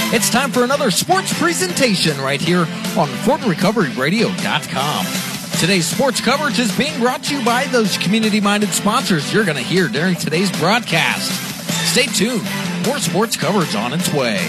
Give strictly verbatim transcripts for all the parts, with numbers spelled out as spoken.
It's time for another sports presentation right here on Fort Recovery Radio dot com. Today's sports coverage is being brought to you by those community-minded sponsors you're going to hear during today's broadcast. Stay tuned. More sports coverage on its way.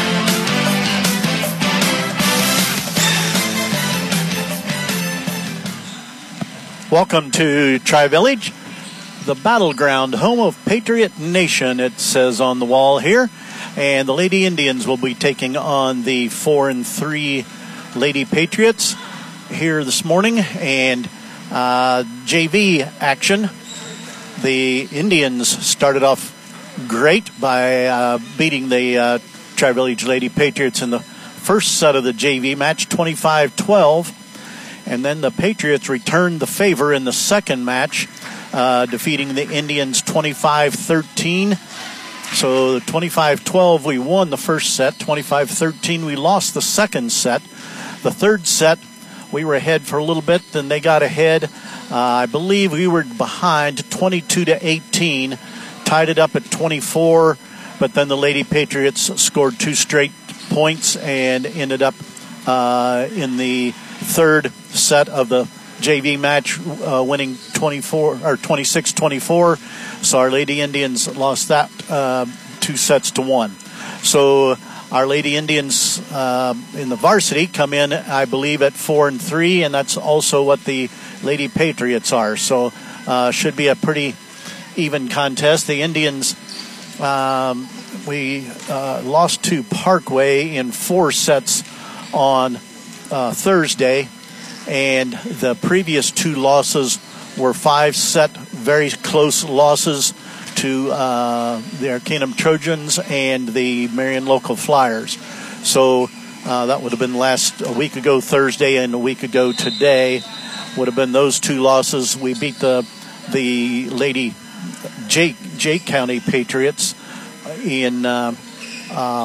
Welcome to Tri-Village, the battleground, home of Patriot Nation, it says on the wall here. And the Lady Indians will be taking on the four and three Lady Patriots here this morning. And uh, J V action. The Indians started off great by uh, beating the uh, Tri-Village Lady Patriots in the first set of the J V match, twenty-five twelve. And then the Patriots returned the favor in the second match, uh, defeating the Indians twenty-five thirteen. So twenty-five twelve, we won the first set. twenty-five thirteen, we lost the second set. The third set, we were ahead for a little bit, then they got ahead. Uh, I believe we were behind twenty-two to eighteen, tied it up at twenty-four, but then the Lady Patriots scored two straight points and ended up uh, in the third set of the J V match, uh, winning twenty-four or twenty-six twenty-four. So our Lady Indians lost that uh, two sets to one. So our Lady Indians uh, in the varsity come in, I believe, at four and three, and that's also what the Lady Patriots are. So uh, should be a pretty even contest. The Indians, um, we uh, lost to Parkway in four sets on uh, Thursday. And the previous two losses were five-set, very close losses to uh, the Arcanum Trojans and the Marion Local Flyers. So uh, that would have been last a week ago Thursday, and a week ago today would have been those two losses. We beat the the Lady Jake Jake County Patriots in uh, uh,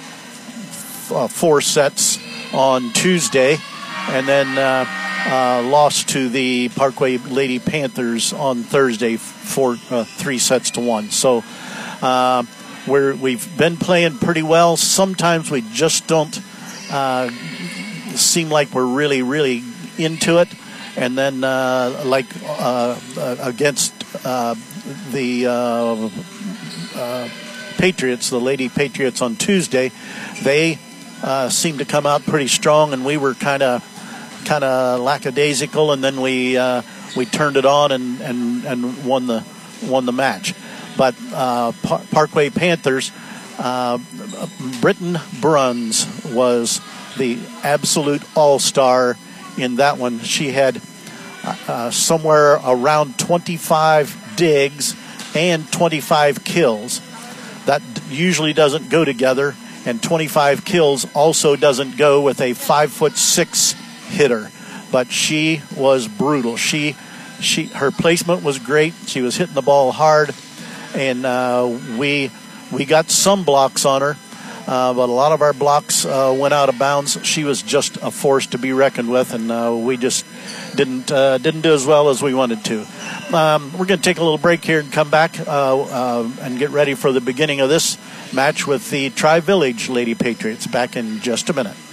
f- uh, four sets on Tuesday. And then uh, uh, lost to the Parkway Lady Panthers on Thursday for uh, three sets to one. So uh, we're, we've been playing pretty well. Sometimes we just don't uh, seem like we're really, really into it. And then uh, like uh, uh, against uh, the uh, uh, Patriots, the Lady Patriots on Tuesday, they uh, seemed to come out pretty strong, and we were kind of kind of lackadaisical, and then we uh, we turned it on and, and, and won the won the match. But uh, Par- Parkway Panthers, uh, Britton Bruns was the absolute all-star in that one. She had uh, somewhere around twenty-five digs and twenty-five kills. That usually doesn't go together, and twenty-five kills also doesn't go with a five foot six hitter, but she was brutal. She, she, her placement was great. She was hitting the ball hard, and uh, we we got some blocks on her, uh, but a lot of our blocks uh, went out of bounds. She was just a force to be reckoned with, and uh, we just didn't uh, didn't do as well as we wanted to. Um, we're going to take a little break here and come back uh, uh, and get ready for the beginning of this match with the Tri-Village Lady Patriots. Back in just a minute.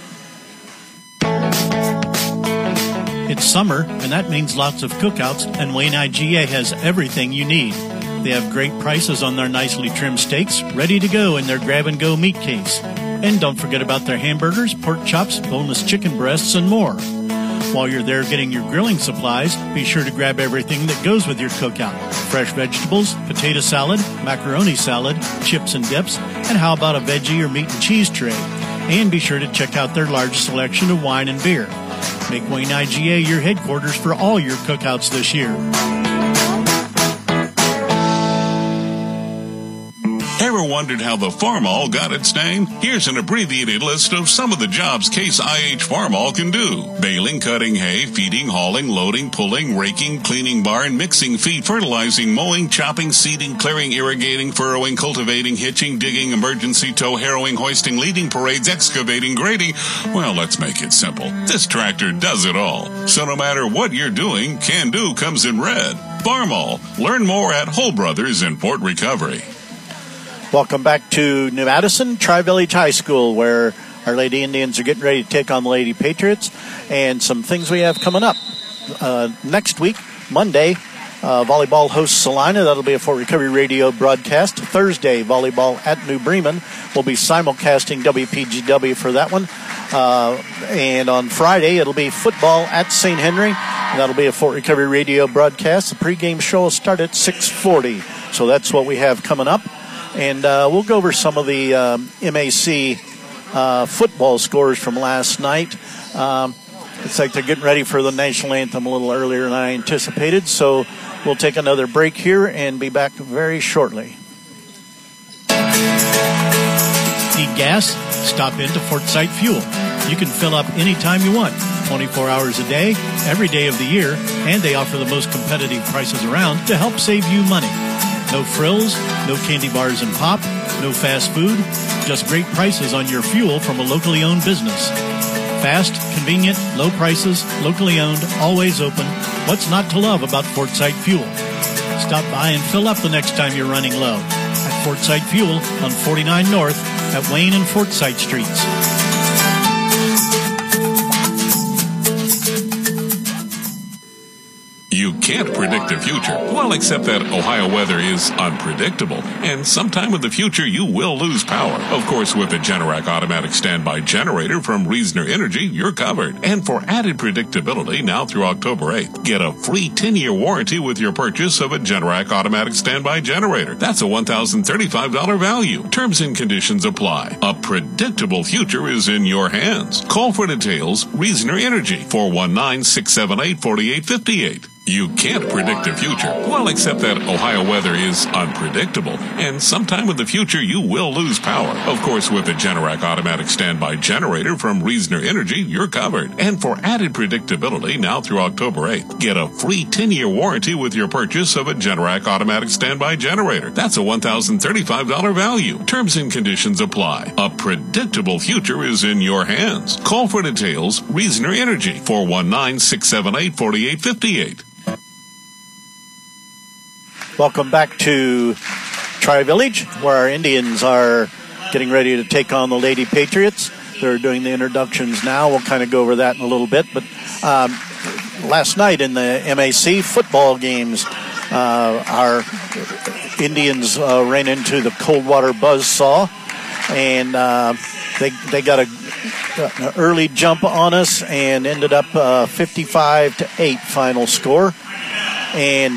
It's summer, and that means lots of cookouts, and Wayne I G A has everything you need. They have great prices on their nicely trimmed steaks, ready to go in their grab-and-go meat case. And don't forget about their hamburgers, pork chops, boneless chicken breasts, and more. While you're there getting your grilling supplies, be sure to grab everything that goes with your cookout. Fresh vegetables, potato salad, macaroni salad, chips and dips, and how about a veggie or meat and cheese tray? And be sure to check out their large selection of wine and beer. Make Wayne I G A your headquarters for all your cookouts this year. Ever wondered how the Farmall got its name? Here's an abbreviated list of some of the jobs Case I H Farmall can do. Baling, cutting hay, feeding, hauling, loading, pulling, raking, cleaning barn, mixing feed, fertilizing, mowing, chopping, seeding, clearing, irrigating, furrowing, cultivating, hitching, digging, emergency tow, harrowing, hoisting, leading parades, excavating, grading. Well, let's make it simple. This tractor does it all. So no matter what you're doing, Can Do comes in red. Farmall. Learn more at Hull Brothers in Port Recovery. Welcome back to New Madison, Tri-Village High School, where our Lady Indians are getting ready to take on the Lady Patriots, and some things we have coming up. Uh, next week, Monday, uh, volleyball hosts Salina. That'll be a Fort Recovery Radio broadcast. Thursday, volleyball at New Bremen. We'll be simulcasting W P G W for that one. Uh, and on Friday, it'll be football at Saint Henry. And that'll be a Fort Recovery Radio broadcast. The pregame show will start at six forty. So that's what we have coming up. And uh, we'll go over some of the um, M A C uh, football scores from last night. Um, it's like they're getting ready for the national anthem a little earlier than I anticipated. So we'll take another break here and be back very shortly. Need gas? Stop into Fort Sight Fuel. You can fill up anytime you want, twenty-four hours a day, every day of the year, and they offer the most competitive prices around to help save you money. No frills, no candy bars and pop, no fast food, just great prices on your fuel from a locally owned business. Fast, convenient, low prices, locally owned, always open. What's not to love about Fort Sight Fuel? Stop by and fill up the next time you're running low at Fort Sight Fuel on forty-nine North at Wayne and Fort Sight Streets. You can't predict the future. Well, except that Ohio weather is unpredictable, and sometime in the future you will lose power. Of course, with the Generac automatic standby generator from Reasoner Energy, you're covered. And for added predictability, now through October eighth, get a free ten-year warranty with your purchase of a Generac automatic standby generator. That's a one thousand thirty-five dollars value. Terms and conditions apply. A predictable future is in your hands. Call for details. Reasoner Energy, four one nine, six seven eight, four eight five eight. You can't predict the future. Well, except that Ohio weather is unpredictable, and sometime in the future you will lose power. Of course, with the Generac automatic standby generator from Reasoner Energy, you're covered. And for added predictability, now through October eighth, get a free ten-year warranty with your purchase of a Generac automatic standby generator. That's a one thousand thirty-five dollars value. Terms and conditions apply. A predictable future is in your hands. Call for details. Reasoner Energy, four one nine, six seven eight, four eight five eight. Welcome back to Tri-Village, where our Indians are getting ready to take on the Lady Patriots. They're doing the introductions now. We'll kind of go over that in a little bit. But um, last night in the M A C football games, uh, our Indians uh, ran into the Coldwater Buzzsaw, and uh, they they got a, an early jump on us and ended up uh, fifty-five to eight final score. And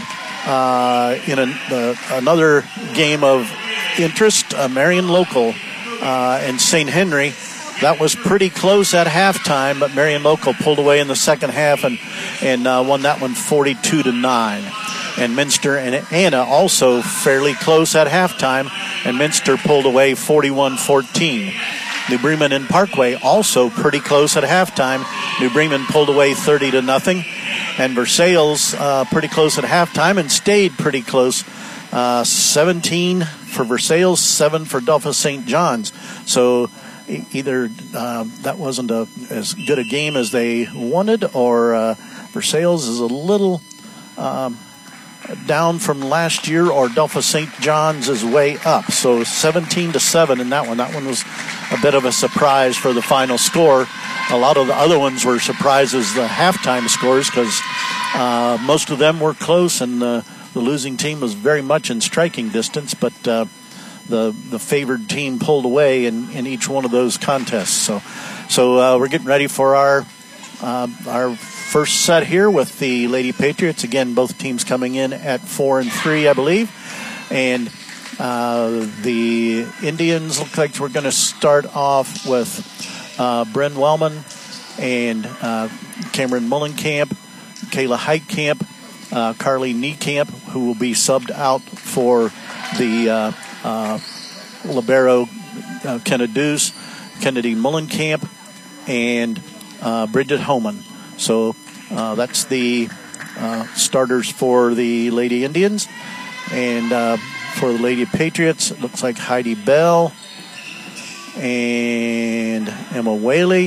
Uh, in a, uh, another game of interest, uh, Marion Local uh, and Saint Henry. That was pretty close at halftime, but Marion Local pulled away in the second half and and uh, won that one forty-two to nine. And Minster and Anna also fairly close at halftime, and Minster pulled away forty-one fourteen. New Bremen and Parkway also pretty close at halftime. New Bremen pulled away thirty to nothing. And Versailles uh, pretty close at halftime and stayed pretty close. Uh, seventeen for Versailles, seven for Delphos Saint John's. So e- either uh, that wasn't a, as good a game as they wanted, or uh, Versailles is a little um, down from last year, or Delphos Saint John's is way up. So seventeen to seven in that one. That one was a bit of a surprise for the final score. A lot of the other ones were surprises, the halftime scores, because uh, most of them were close, and the, the losing team was very much in striking distance, but uh, the the favored team pulled away in, in each one of those contests. So so uh, we're getting ready for our uh, our first set here with the Lady Patriots. Again, both teams coming in at four and three, I believe. And uh, the Indians look like we're going to start off with Uh, Bren Wellman and uh, Cameron Mullenkamp, Kayla Heitkamp, uh, Carly Niekamp, who will be subbed out for the uh, uh, libero uh, Kennedy, Kennedy Mullenkamp, and uh, Bridget Homan. So uh, that's the uh, starters for the Lady Indians. And uh, for the Lady Patriots, it looks like Heidi Bell and Emma Whaley.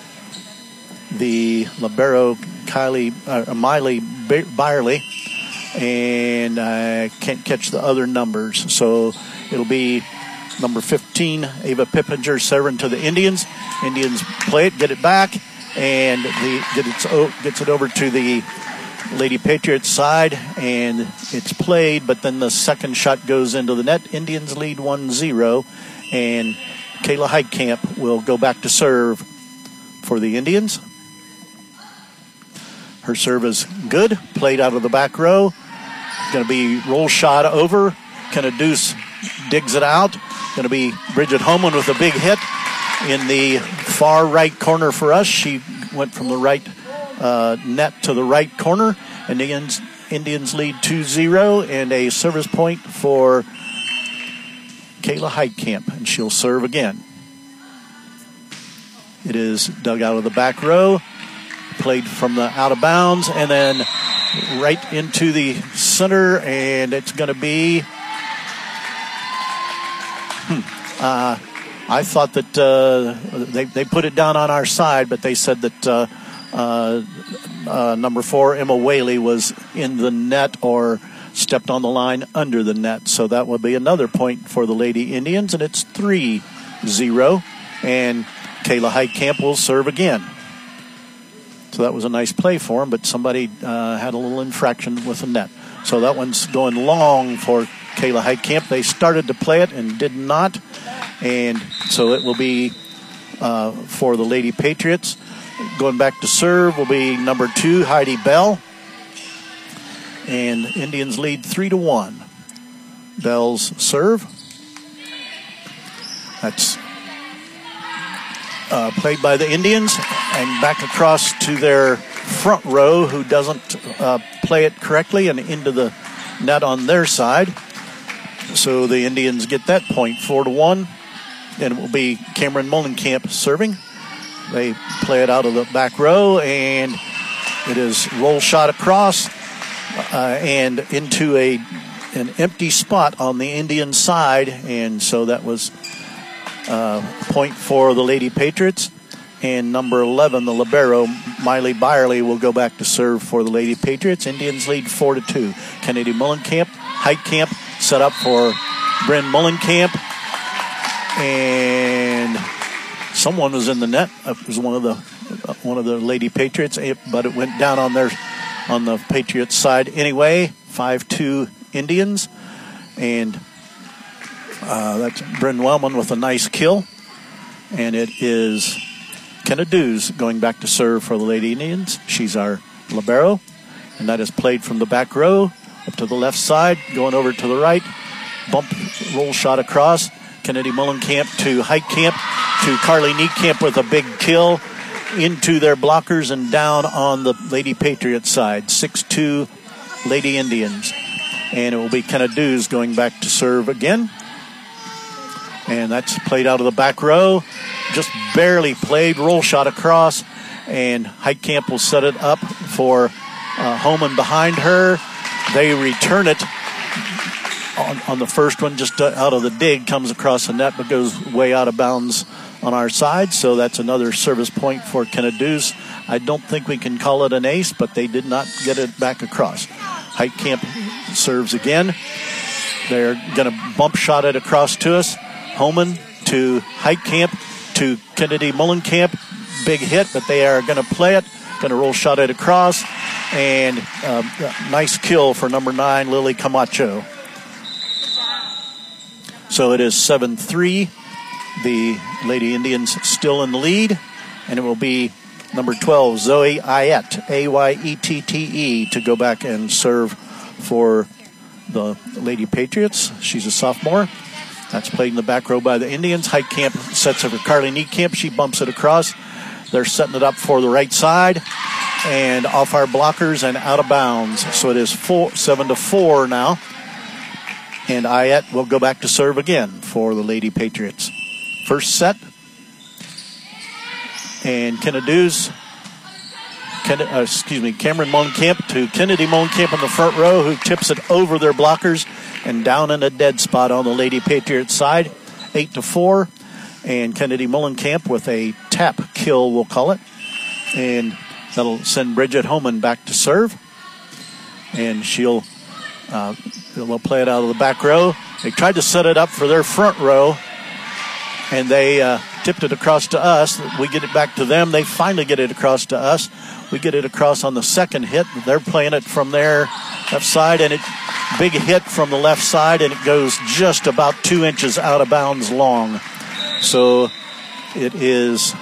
The libero Kylie uh, Miley Byerly, and I can't catch the other numbers. So it'll be number fifteen, Ava Pippinger, serving to the Indians. Indians play it, get it back, and the get it, gets it over to the Lady Patriots side, and it's played, but then the second shot goes into the net. Indians lead one zero, and Kayla Heitkamp will go back to serve for the Indians. Her serve is good, played out of the back row. Going to be roll shot over. Kenna Deuce digs it out. Going to be Bridget Homan with a big hit in the far right corner for us. She went from the right uh, net to the right corner. And the Indians, Indians lead two zero, and a service point for Kayla Heitkamp, and she'll serve again. It is dug out of the back row, played from the out of bounds, and then right into the center, and it's going to be... Hmm, uh, I thought that uh, they, they put it down on our side, but they said that uh, uh, uh, number four, Emma Whaley, was in the net or stepped on the line under the net. So that will be another point for the Lady Indians, and it's three zero. And Kayla Heitkamp will serve again. So that was a nice play for him, but somebody uh, had a little infraction with the net. So that one's going long for Kayla Heitkamp. They started to play it and did not. And so it will be uh, for the Lady Patriots. Going back to serve will be number two, Heidi Bell. And Indians lead three to one. Bell's serve. That's uh, played by the Indians. And back across to their front row, who doesn't uh, play it correctly, and into the net on their side. So the Indians get that point, four to one. And it will be Cameron Mullenkamp serving. They play it out of the back row, and it is roll shot across uh, and into a an empty spot on the Indian side. And so that was uh, a point for the Lady Patriots. And number eleven, the libero, Miley Byerly, will go back to serve for the Lady Patriots. Indians lead four to two. Kennedy Mullenkamp, Heitkamp set up for Bryn Mullenkamp. And someone was in the net. It was one of the uh, one of the Lady Patriots, but it went down on their on the Patriots side anyway. five two Indians, and uh, that's Bryn Wellman with a nice kill. And it is Kenna Dews going back to serve for the Lady Indians. She's our libero, and that is played from the back row up to the left side, going over to the right. Bump roll shot across. Kennedy Mullenkamp to Heitkamp to Carly Niekamp with a big kill into their blockers and down on the Lady Patriots side. six two Lady Indians. And it will be Kenna Dews going back to serve again. And that's played out of the back row. Just barely played. Roll shot across. And Heitkamp will set it up for uh, Homan behind her. They return it. On, on the first one, just out of the dig, comes across the net, but goes way out of bounds on our side. So that's another service point for Kenna Dews. I don't think we can call it an ace, but they did not get it back across. Heitkamp serves again. They're going to bump shot it across to us. Homan to Heitkamp to Kennedy Mullenkamp. Big hit, but they are going to play it. Going to roll shot it across. And uh, nice kill for number nine, Lily Camacho. So it is seven three. The Lady Indians still in the lead. And it will be number twelve, Zoe Ayette, A Y E T T E, to go back and serve for the Lady Patriots. She's a sophomore. That's played in the back row by the Indians. Heitkamp sets it for Carly Niekamp. She bumps it across. They're setting it up for the right side. And off our blockers and out of bounds. So it is four, seven to four now. And Ayette will go back to serve again for the Lady Patriots. First set. And Kenna Dews, Ken, uh, excuse me, Cameron Mullenkamp to Kennedy Mullenkamp in the front row, who tips it over their blockers and down in a dead spot on the Lady Patriots side. Eight to four. And Kennedy Mullenkamp with a tap kill, we'll call it. And that'll send Bridget Homan back to serve. And she'll Uh, they'll play it out of the back row. They tried to set it up for their front row, and they uh, tipped it across to us. We get it back to them. They finally get it across to us. We get it across on the second hit. They're playing it from their left side, and it big hit from the left side, and it goes just about two inches out of bounds long. So it is,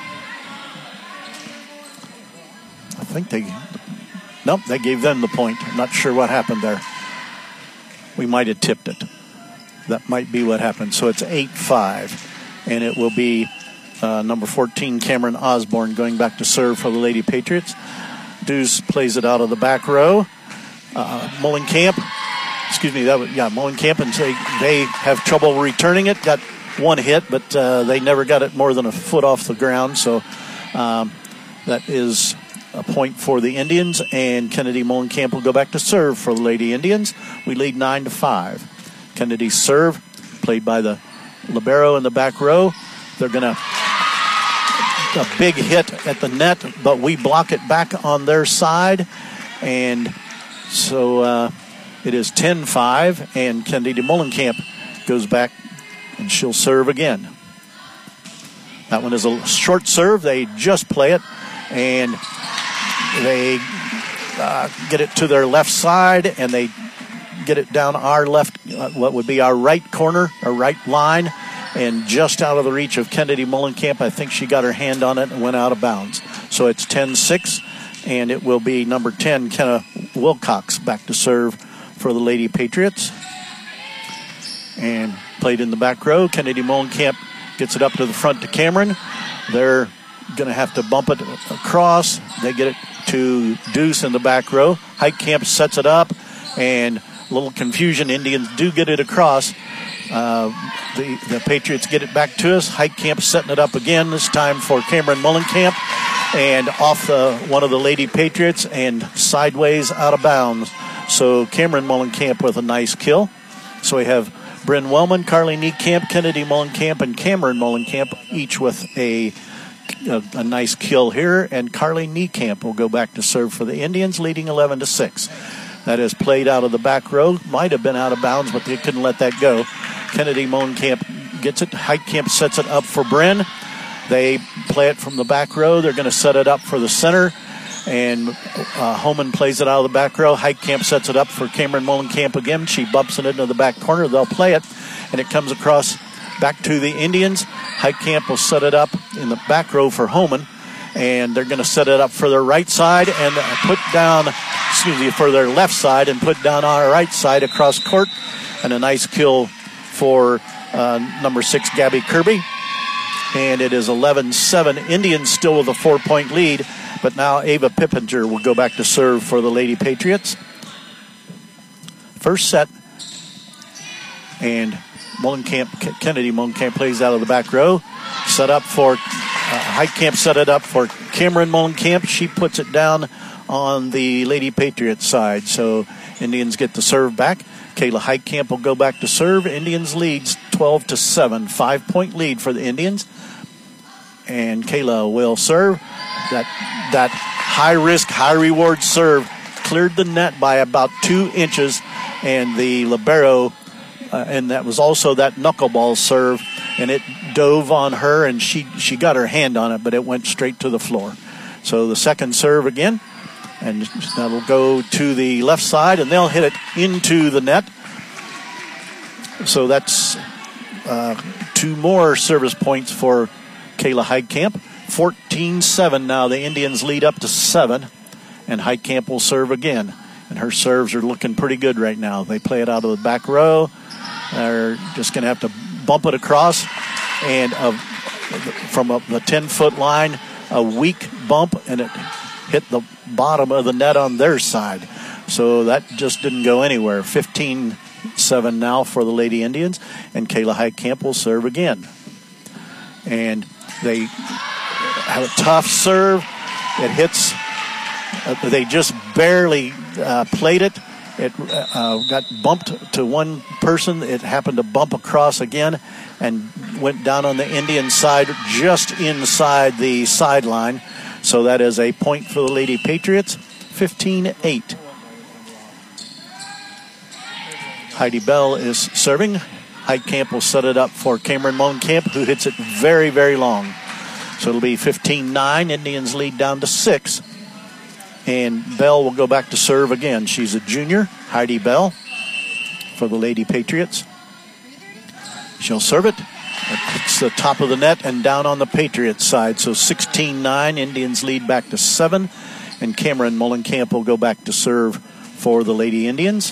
I think they, nope, they gave them the point. I'm not sure what happened there. We might have tipped it. That might be what happened. So it's eight five, and it will be uh, number fourteen, Cameron Osborne, going back to serve for the Lady Patriots. Deuce plays it out of the back row. Uh, Mullenkamp, excuse me, that was, yeah, Mullenkamp, and they, they have trouble returning it. Got one hit, but uh, they never got it more than a foot off the ground. So um, that is a point for the Indians, and Kennedy Mullenkamp will go back to serve for the Lady Indians. We lead nine to five. Kennedy's serve, played by the libero in the back row. They're going to a big hit at the net, but we block it back on their side, and so uh, it is ten five, and Kennedy Mullenkamp goes back, and she'll serve again. That one is a short serve. They just play it, and they uh, get it to their left side, and they get it down our left, uh, what would be our right corner, our right line, and just out of the reach of Kennedy Mullenkamp. I think she got her hand on it and went out of bounds. So it's ten six, and it will be number ten, Kenna Wilcox, back to serve for the Lady Patriots. And played in the back row. Kennedy Mullenkamp gets it up to the front to Cameron. They're going to have to bump it across. They get it to Deuce in the back row. Heitkamp sets it up, and a little confusion. Indians do get it across. Uh, the, the Patriots get it back to us. Heitkamp setting it up again, this time for Cameron Mullenkamp, and off the, one of the Lady Patriots and sideways out of bounds. So Cameron Mullenkamp with a nice kill. So we have Bryn Wellman, Carly Niekamp, Kennedy Mullenkamp, and Cameron Mullenkamp, each with a, a, a nice kill here. And Carly Niekamp will go back to serve for the Indians, leading eleven to six. That is played out of the back row. Might have been out of bounds, but they couldn't let that go. Kennedy Mullenkamp gets it. Heitkamp sets it up for Bryn. They play it from the back row. They're going to set it up for the center. And uh, Homan plays it out of the back row. Heitkamp sets it up for Cameron Mullenkamp again. She bumps it into the back corner. They'll play it. And it comes across back to the Indians. Heitkamp will set it up in the back row for Homan. And they're going to set it up for their right side and put down, excuse me, for their left side and put down our right side across court. And a nice kill for uh, number six, Gabby Kirby. And it is eleven seven. Indians still with a four-point lead. But now Ava Pippinger will go back to serve for the Lady Patriots. First set. And Mullenkamp, Kennedy Mullenkamp plays out of the back row. Set up for, uh, Heitkamp set it up for Cameron Mullenkamp. She puts it down on the Lady Patriots side. So Indians get the serve back. Kayla Heitkamp will go back to serve. Indians leads twelve to seven. Five-point lead for the Indians. And Kayla will serve. That that high-risk, high-reward serve cleared the net by about two inches. And the libero, uh, and that was also that knuckleball serve, and it dove on her, and she, she got her hand on it, but it went straight to the floor. So the second serve again. And that'll go to the left side, and they'll hit it into the net. So that's uh, two more service points for Kayla Heitkamp. fourteen seven now. The Indians lead up to seven, and Heitkamp will serve again. And her serves are looking pretty good right now. They play it out of the back row. They're just going to have to bump it across, and uh, from a, the ten-foot line, a weak bump, and it hit the bottom of the net on their side. So that just didn't go anywhere. fifteen seven now for the Lady Indians, and Kayla Heitkamp will serve again. And they have a tough serve. It hits, uh, they just barely uh, played it. It uh, got bumped to one person. It happened to bump across again and went down on the Indian side, just inside the sideline. So that is a point for the Lady Patriots, fifteen eight. Heidi Bell is serving. Heitkamp will set it up for Cameron Mullenkamp, who hits it very, very long. So it'll be fifteen nine. Indians lead down to six. And Bell will go back to serve again. She's a junior, Heidi Bell, for the Lady Patriots. She'll serve it. It's the top of the net and down on the Patriots side. So sixteen nine. Indians lead back to seven. And Cameron Mullenkamp will go back to serve for the Lady Indians.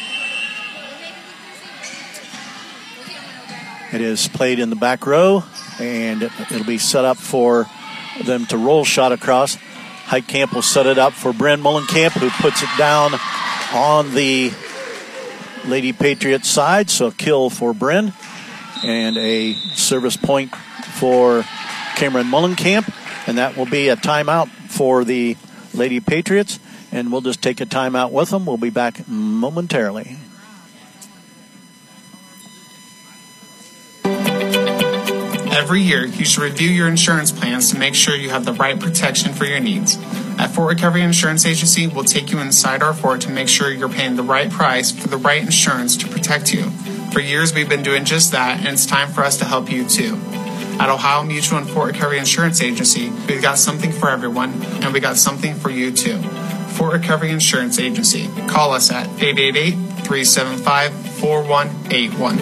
It is played in the back row, and it'll be set up for them to roll shot across. Heitkamp will set it up for Bryn Mullenkamp, who puts it down on the Lady Patriots side. So a kill for Bryn, and a service point for Cameron Mullenkamp, and that will be a timeout for the Lady Patriots, and we'll just take a timeout with them. We'll be back momentarily. Every year, you should review your insurance plans to make sure you have the right protection for your needs. At Fort Recovery Insurance Agency, we'll take you inside our fort to make sure you're paying the right price for the right insurance to protect you. For years, we've been doing just that, and it's time for us to help you too. At Ohio Mutual and Fort Recovery Insurance Agency, we've got something for everyone, and we got something for you too. Fort Recovery Insurance Agency. Call us at eight eight eight, three seven five, four one eight one.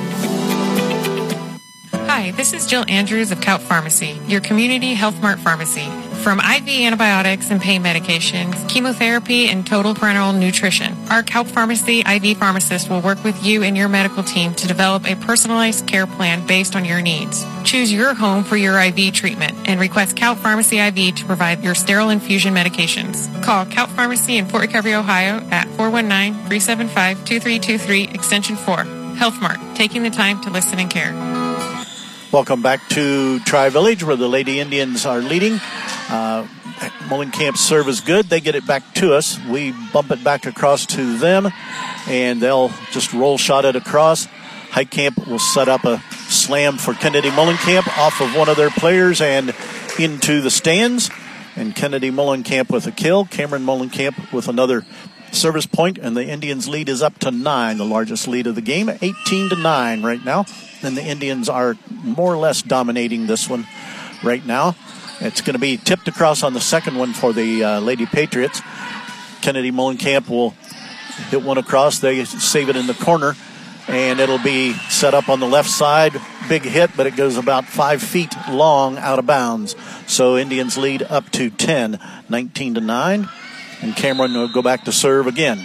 Hi, this is Jill Andrews of Cout Pharmacy, your community Health Mart pharmacy. From I V antibiotics and pain medications, chemotherapy, and total parenteral nutrition, our Cout Pharmacy I V pharmacist will work with you and your medical team to develop a personalized care plan based on your needs. Choose your home for your I V treatment and request Cout Pharmacy I V to provide your sterile infusion medications. Call Cout Pharmacy in Fort Recovery, Ohio at four one nine, three seven five, two three two three, extension four. Health Mart, taking the time to listen and care. Welcome back to Tri-Village, where the Lady Indians are leading. Uh, Mullenkamp's serve is good. They get it back to us. We bump it back across to them, and they'll just roll shot it across. Heitkamp will set up a slam for Kennedy Mullenkamp off of one of their players and into the stands. And Kennedy Mullenkamp with a kill. Cameron Mullenkamp with another service point, and the Indians' lead is up to nine, the largest lead of the game, eighteen to nine right now. And the Indians are more or less dominating this one right now. It's going to be tipped across on the second one for the uh, Lady Patriots. Kennedy Mullenkamp will hit one across. They save it in the corner, and it'll be set up on the left side. Big hit, but it goes about five feet long out of bounds. So Indians lead up to ten, nineteen to nine. And Cameron will go back to serve again.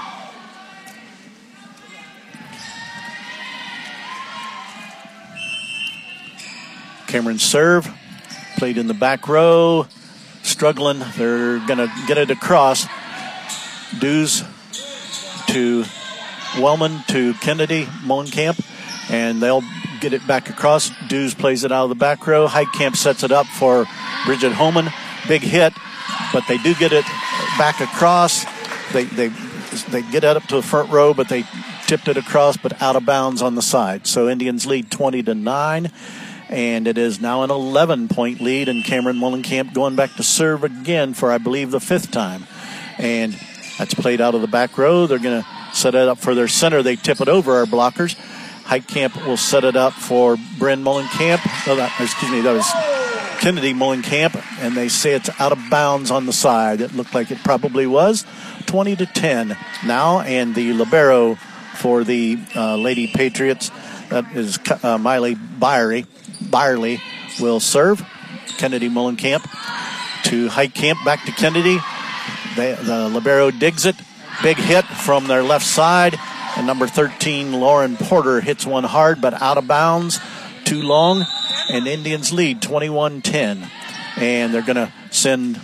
Cameron serve, played in the back row, struggling. They're going to get it across. Dews to Wellman to Kennedy Mullenkamp, and they'll get it back across. Dews plays it out of the back row. Heitkamp sets it up for Bridget Holman. Big hit, but they do get it back across. They they they get it up to the front row, but they tipped it across, but out of bounds on the side. So Indians lead twenty to nine. And it is now an eleven-point lead, and Cameron Mullenkamp going back to serve again for, I believe, the fifth time. And that's played out of the back row. They're going to set it up for their center. They tip it over our blockers. Heitkamp will set it up for Bryn Mullenkamp. Oh, that, excuse me, that was Kennedy Mullenkamp, and they say it's out of bounds on the side. It looked like it probably was. twenty to ten now, and the libero for the uh, Lady Patriots, that is uh, Miley Byerly. Byerly will serve. Kennedy Mullenkamp to Heitkamp, back to Kennedy. They, the libero digs it. Big hit from their left side. And number thirteen, Lauren Porter, hits one hard, but out of bounds. Too long. And Indians lead twenty-one ten. And they're going to send,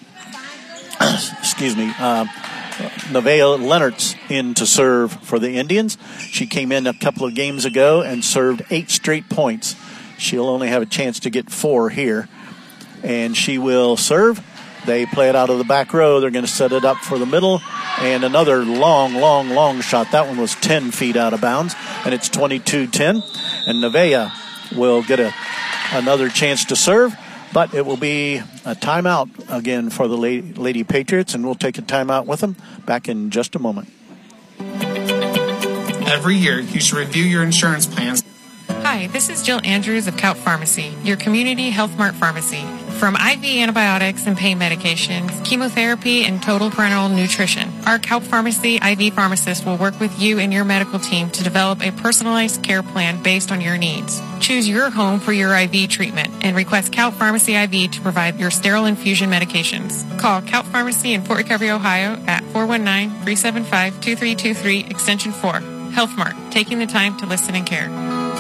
excuse me, uh, Nevaeh Leonards in to serve for the Indians. She came in a couple of games ago and served eight straight points. She'll only have a chance to get four here. And she will serve. They play it out of the back row. They're going to set it up for the middle. And another long, long, long shot. That one was ten feet out of bounds. And it's twenty-two ten. And Nevaeh will get a, another chance to serve. But it will be a timeout again for the Lady, Lady Patriots. And we'll take a timeout with them. Back in just a moment. Every year, you should review your insurance plans. Hi, this is Jill Andrews of Cout Pharmacy, your community Health Mart pharmacy. From I V antibiotics and pain medications, chemotherapy, and total parenteral nutrition, our Cout Pharmacy I V pharmacist will work with you and your medical team to develop a personalized care plan based on your needs. Choose your home for your I V treatment and request Cout Pharmacy I V to provide your sterile infusion medications. Call Cout Pharmacy in Fort Recovery, Ohio at four one nine, three seven five, two three two three, extension four. Health Mart, taking the time to listen and care.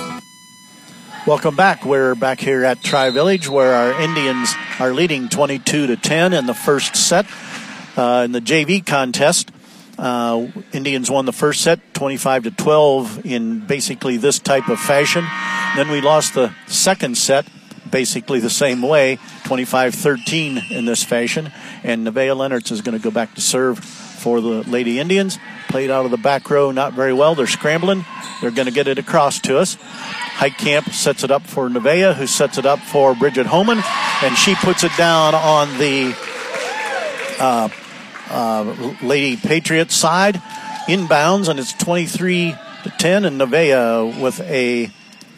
Welcome back. We're back here at Tri-Village where our Indians are leading twenty-two to ten in the first set uh, in the J V contest. Uh, Indians won the first set twenty-five to twelve in basically this type of fashion. Then we lost the second set basically the same way, twenty-five thirteen in this fashion. And Nevaeh Lennertz is going to go back to serve for the Lady Indians. Played out of the back row not very well. They're scrambling. They're going to get it across to us. Heitkamp sets it up for Nevaeh, who sets it up for Bridget Homan, and she puts it down on the uh, uh, Lady Patriots side, inbounds, and it's twenty-three to ten, and Nevaeh with a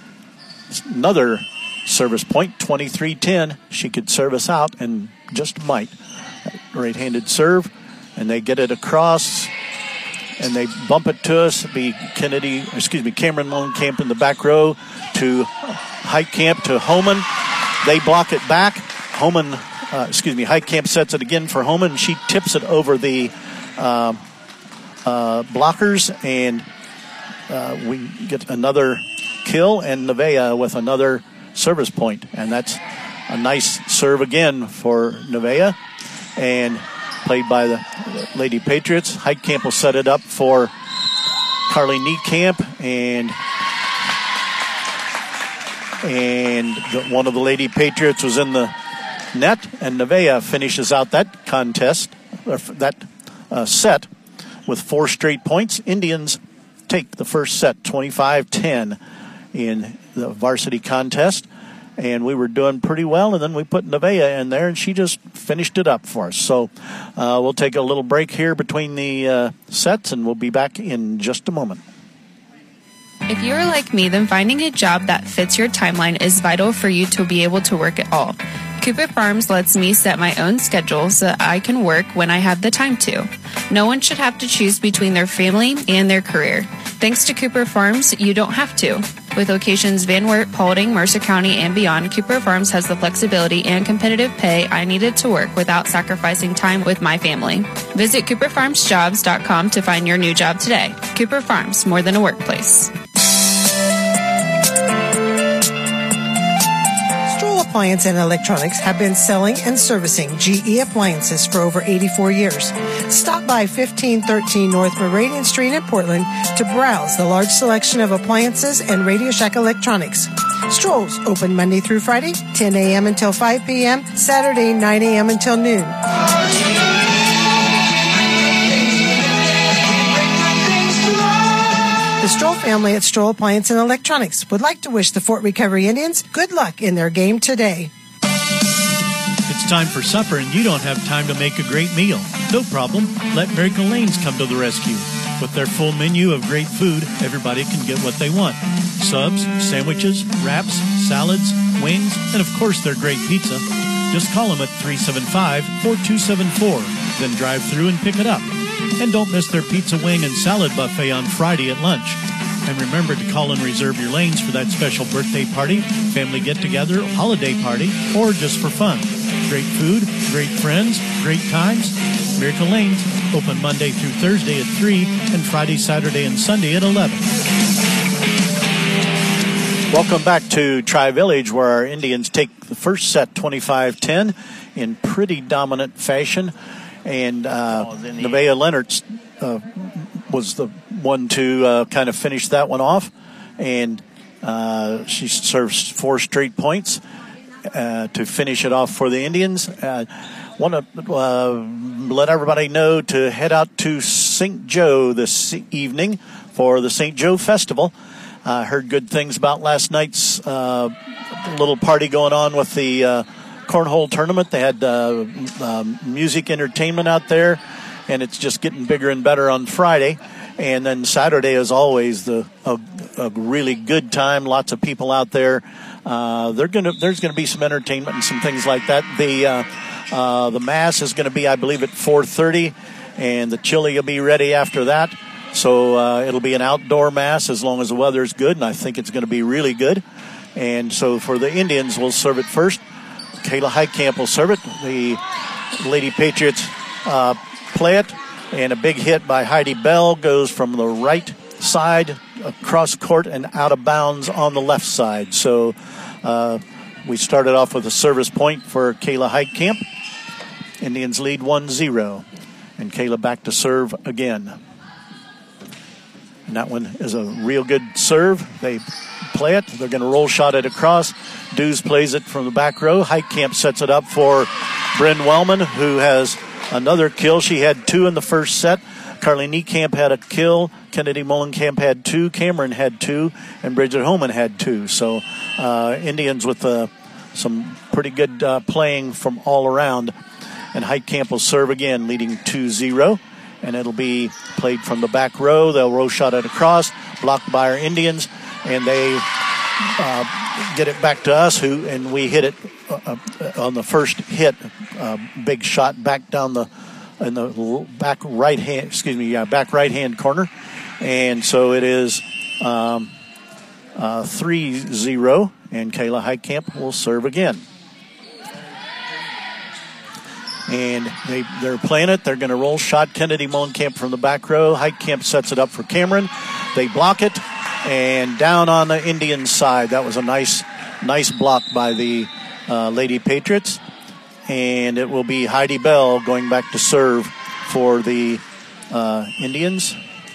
another service point, twenty-three ten. She could service out and just might. Right-handed serve, and they get it across. And they bump it to us. It'll be Kennedy, excuse me, Cameron Mullenkamp in the back row to Heitkamp to Homan. They block it back. Homan, uh, excuse me, Heitkamp sets it again for Homan. She tips it over the uh, uh, blockers, and uh, we get another kill, and Nevaeh with another service point. And that's a nice serve again for Nevaeh. And played by the Lady Patriots. Heitkamp will set it up for Carly Niekamp, and and the, one of the Lady Patriots was in the net, and Nevaeh finishes out that contest, or that uh, set, with four straight points. Indians take the first set, twenty-five ten, in the varsity contest. And we were doing pretty well, and then we put Nevaeh in there, and she just finished it up for us. So uh, we'll take a little break here between the uh, sets, and we'll be back in just a moment. If you're like me, then finding a job that fits your timeline is vital for you to be able to work it all. Cooper Farms lets me set my own schedule so that I can work when I have the time to. No one should have to choose between their family and their career. Thanks to Cooper Farms, you don't have to. With locations Van Wert, Paulding, Mercer County, and beyond, Cooper Farms has the flexibility and competitive pay I needed to work without sacrificing time with my family. Visit cooper farms jobs dot com to find your new job today. Cooper Farms, more than a workplace. Appliance and Electronics have been selling and servicing G E appliances for over eighty-four years. Stop by fifteen thirteen North Meridian Street in Portland to browse the large selection of appliances and Radio Shack electronics. Strolls open Monday through Friday, ten a.m. until five p.m., Saturday, nine a.m. until noon. The Stroll family at Stroll Appliance and Electronics would like to wish the Fort Recovery Indians good luck in their game today. It's time for supper and you don't have time to make a great meal. No problem. Let Miracle Lanes come to the rescue. With their full menu of great food, everybody can get what they want. Subs, sandwiches, wraps, salads, wings, and of course their great pizza. Just call them at three seven five, four two seven four, then drive through and pick it up. And don't miss their pizza, wing, and salad buffet on Friday at lunch. And remember to call and reserve your lanes for that special birthday party, family get-together, holiday party, or just for fun. Great food, great friends, great times. Miracle Lanes, open Monday through Thursday at three and Friday, Saturday, and Sunday at eleven. Welcome back to Tri-Village, where our Indians take the first set twenty-five ten in pretty dominant fashion. And uh, Nevaeh Lennertz uh, was the one to uh, kind of finish that one off. And uh, she serves four straight points uh, to finish it off for the Indians. I uh, want to uh, let everybody know to head out to Saint Joe this evening for the Saint Joe Festival. I uh, heard good things about last night's uh, little party going on with the uh, cornhole tournament. They had uh, uh, music entertainment out there, and it's just getting bigger and better on Friday. And then Saturday is always the a, a really good time. Lots of people out there. Uh, they're gonna there's gonna be some entertainment and some things like that. The uh, uh, the mass is gonna be, I believe, at four thirty, and the chili will be ready after that. So uh, it'll be an outdoor mass as long as the weather's good, and I think it's going to be really good. And so for the Indians, we'll serve it first. Kayla Heitkamp will serve it. The Lady Patriots uh, play it, and a big hit by Heidi Bell goes from the right side across court and out of bounds on the left side. So uh, we started off with a service point for Kayla Heitkamp. Indians lead one zero, and Kayla back to serve again. And that one is a real good serve. They play it. They're going to roll shot it across. Dews plays it from the back row. Heitkamp sets it up for Bryn Wellman, who has another kill. She had two in the first set. Carly Niekamp had a kill. Kennedy Mullenkamp had two. Cameron had two. And Bridget Homan had two. So uh, Indians with uh, some pretty good uh, playing from all around. And Heitkamp will serve again, leading two zero. And it'll be played from the back row. They'll roll shot it across, blocked by our Indians, and they uh, get it back to us. Who and we hit it uh, on the first hit, uh, big shot back down the in the back right hand. Excuse me, yeah, back right hand corner, and so it is um, uh, three zero, and Kayla Heitkamp will serve again. And they, they're playing it. They're going to roll shot. Kennedy Mullenkamp from the back row. Heitkamp sets it up for Cameron. They block it. And down on the Indian side. That was a nice nice block by the uh, Lady Patriots. And it will be Heidi Bell going back to serve for the uh, Indians.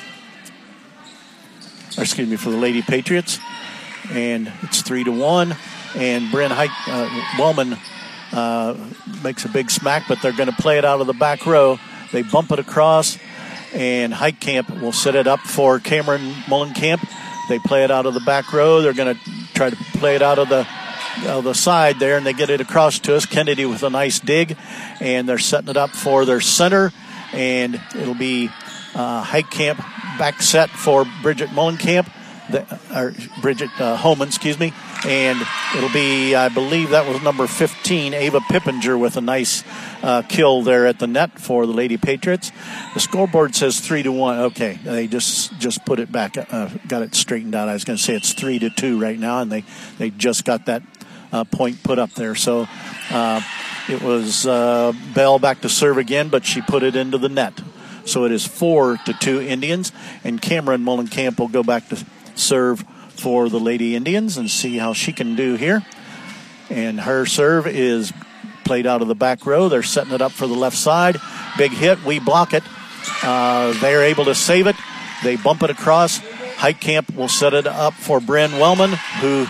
Or excuse me, for the Lady Patriots. And it's three to one. And Bryn Heit, uh, Wellman Uh, makes a big smack, but they're going to play it out of the back row. They bump it across, and Heitkamp will set it up for Cameron Mullenkamp. They play it out of the back row. They're going to try to play it out of the out of the side there, and they get it across to us. Kennedy with a nice dig, and they're setting it up for their center, and it'll be uh, Heitkamp back set for Bridget Mullenkamp. The, or Bridget uh, Homan, excuse me, and it'll be, I believe that was number fifteen, Ava Pippinger, with a nice uh, kill there at the net for the Lady Patriots. The scoreboard says three to one. Okay, they just just put it back, uh, got it straightened out. I was going to say it's three to two right now, and they they just got that uh, point put up there. So uh, it was uh, Bell back to serve again, but she put it into the net. So it is four to two Indians, and Cameron Mullenkamp will go back to serve for the Lady Indians and see how she can do here. And her serve is played out of the back row. They're setting it up for the left side. Big hit. We block it. Uh, they're able to save it. They bump it across. Heitkamp will set it up for Bryn Wellman, who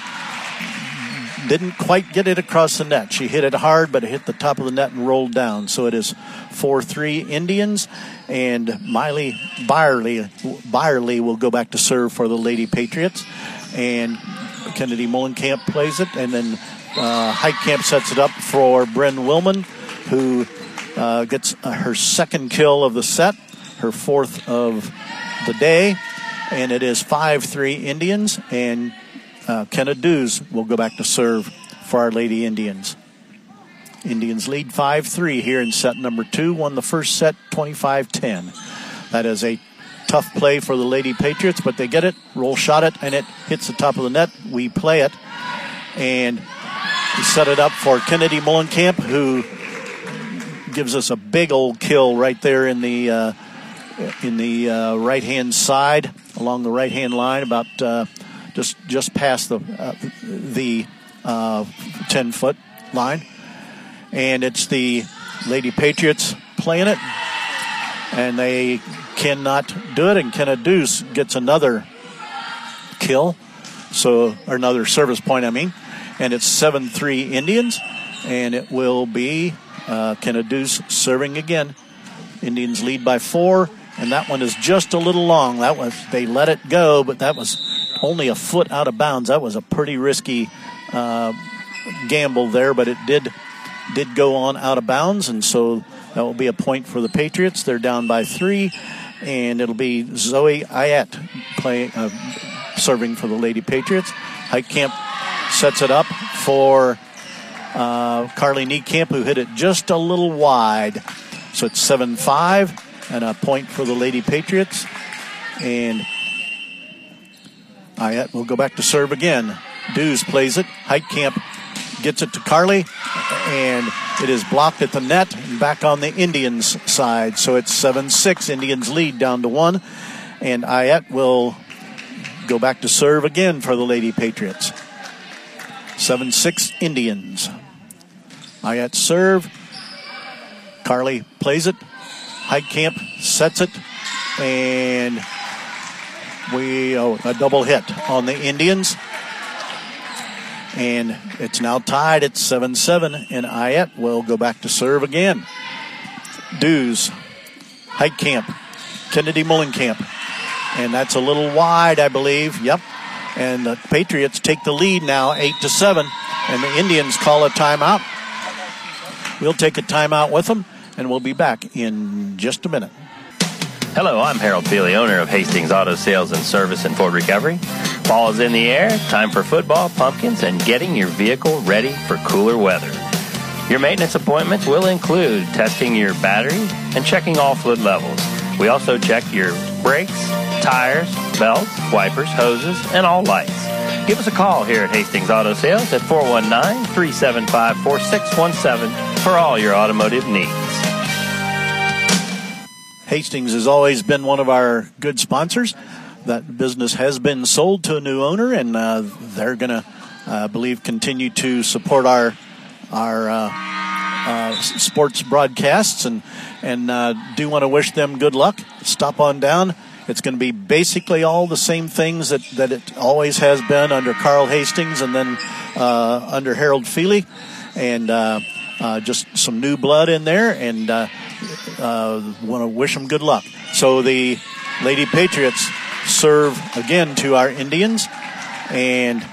didn't quite get it across the net. She hit it hard, but it hit the top of the net and rolled down. So it is four three Indians, and Miley Byerly, Byerly will go back to serve for the Lady Patriots. And Kennedy Mullenkamp plays it, and then uh, Heitkamp sets it up for Bryn Wellman, who uh, gets uh, her second kill of the set, her fourth of the day, and it is five three Indians, and Uh, Kenna Dews will go back to serve for our Lady Indians. Indians lead five three here in set number two. Won the first set twenty-five ten. That is a tough play for the Lady Patriots, but they get it, roll shot it, and it hits the top of the net. We play it, and we set it up for Kennedy Mullenkamp, who gives us a big old kill right there in the uh, in the uh, right-hand side, along the right-hand line, about Uh, Just just past the uh, the uh, ten-foot line. And it's the Lady Patriots playing it. And they cannot do it. And Kenna Dews gets another kill. So, or another service point, I mean. And it's seven three Indians. And it will be uh, Kenna Dews serving again. Indians lead by four. And that one is just a little long. That was, they let it go, but that was only a foot out of bounds. That was a pretty risky uh, gamble there, but it did did go on out of bounds, and so that will be a point for the Patriots. They're down by three, and it'll be Zoe Ayat play, uh, serving for the Lady Patriots. Heitkamp sets it up for uh, Carly Niekamp, who hit it just a little wide. So it's seven five and a point for the Lady Patriots. And Ayat will go back to serve again. Dews plays it. Heitkamp gets it to Carly, and it is blocked at the net and back on the Indians side. So it's seven six. Indians lead down to one. And Ayat will go back to serve again for the Lady Patriots. seven six Indians. Ayat serve. Carly plays it. Heitkamp sets it. And we oh, a double hit on the Indians. And it's now tied at seven seven, and Ayat will go back to serve again. Dews, Heitkamp, Kennedy Mullenkamp. And that's a little wide, I believe. Yep. And the Patriots take the lead now, eight to seven, and the Indians call a timeout. We'll take a timeout with them, and we'll be back in just a minute. Hello, I'm Harold Feely, owner of Hastings Auto Sales and Service in Ford Recovery. Fall is in the air, time for football, pumpkins, and getting your vehicle ready for cooler weather. Your maintenance appointments will include testing your battery and checking all fluid levels. We also check your brakes, tires, belts, wipers, hoses, and all lights. Give us a call here at Hastings Auto Sales at four one nine, three seven five, four six one seven for all your automotive needs. Hastings has always been one of our good sponsors. That business has been sold to a new owner, and uh, they're going to, I uh, believe, continue to support our our uh, uh, sports broadcasts, and and uh, do want to wish them good luck. Stop on down. It's going to be basically all the same things that, that it always has been under Carl Hastings and then uh, under Harold Feely, and uh, uh, just some new blood in there, and uh, uh, want to wish them good luck. So the Lady Patriots serve again to our Indians, and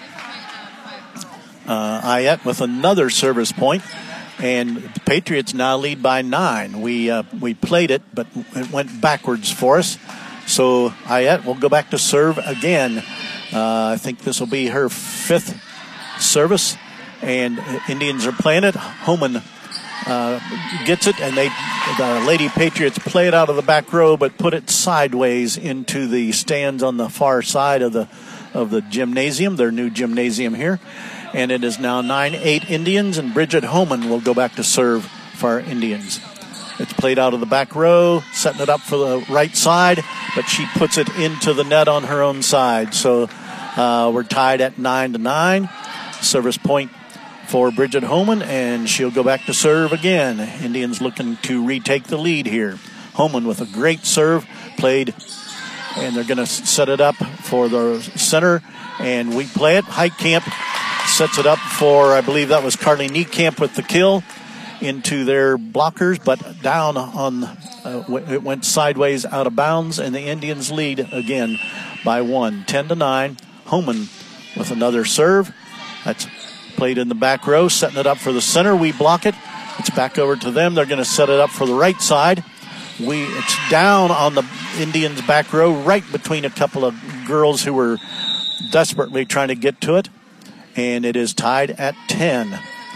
uh, Ayat with another service point, and the Patriots now lead by nine. We uh, we played it, but it went backwards for us. So Ayat will go back to serve again. Uh, I think this will be her fifth service, and Indians are playing it. Homan uh, gets it, and they the Lady Patriots play it out of the back row, but put it sideways into the stands on the far side of the of the gymnasium, their new gymnasium here. And it is now nine eight Indians, and Bridget Homan will go back to serve for our Indians. It's played out of the back row, setting it up for the right side, but she puts it into the net on her own side. So uh, we're tied at nine to nine. Service point for Bridget Homan, and she'll go back to serve again. Indians looking to retake the lead here. Homan with a great serve, played, and they're going to set it up for the center, and we play it. Heitkamp sets it up for, I believe that was Carly Niekamp with the kill into their blockers, but down on, uh, it went sideways out of bounds, and the Indians lead again by one, ten to nine. Homan with another serve. That's played in the back row, setting it up for the center. We block it. It's back over to them. They're going to set it up for the right side. We It's down on the Indians' back row, right between a couple of girls who were desperately trying to get to it. And it is tied at ten.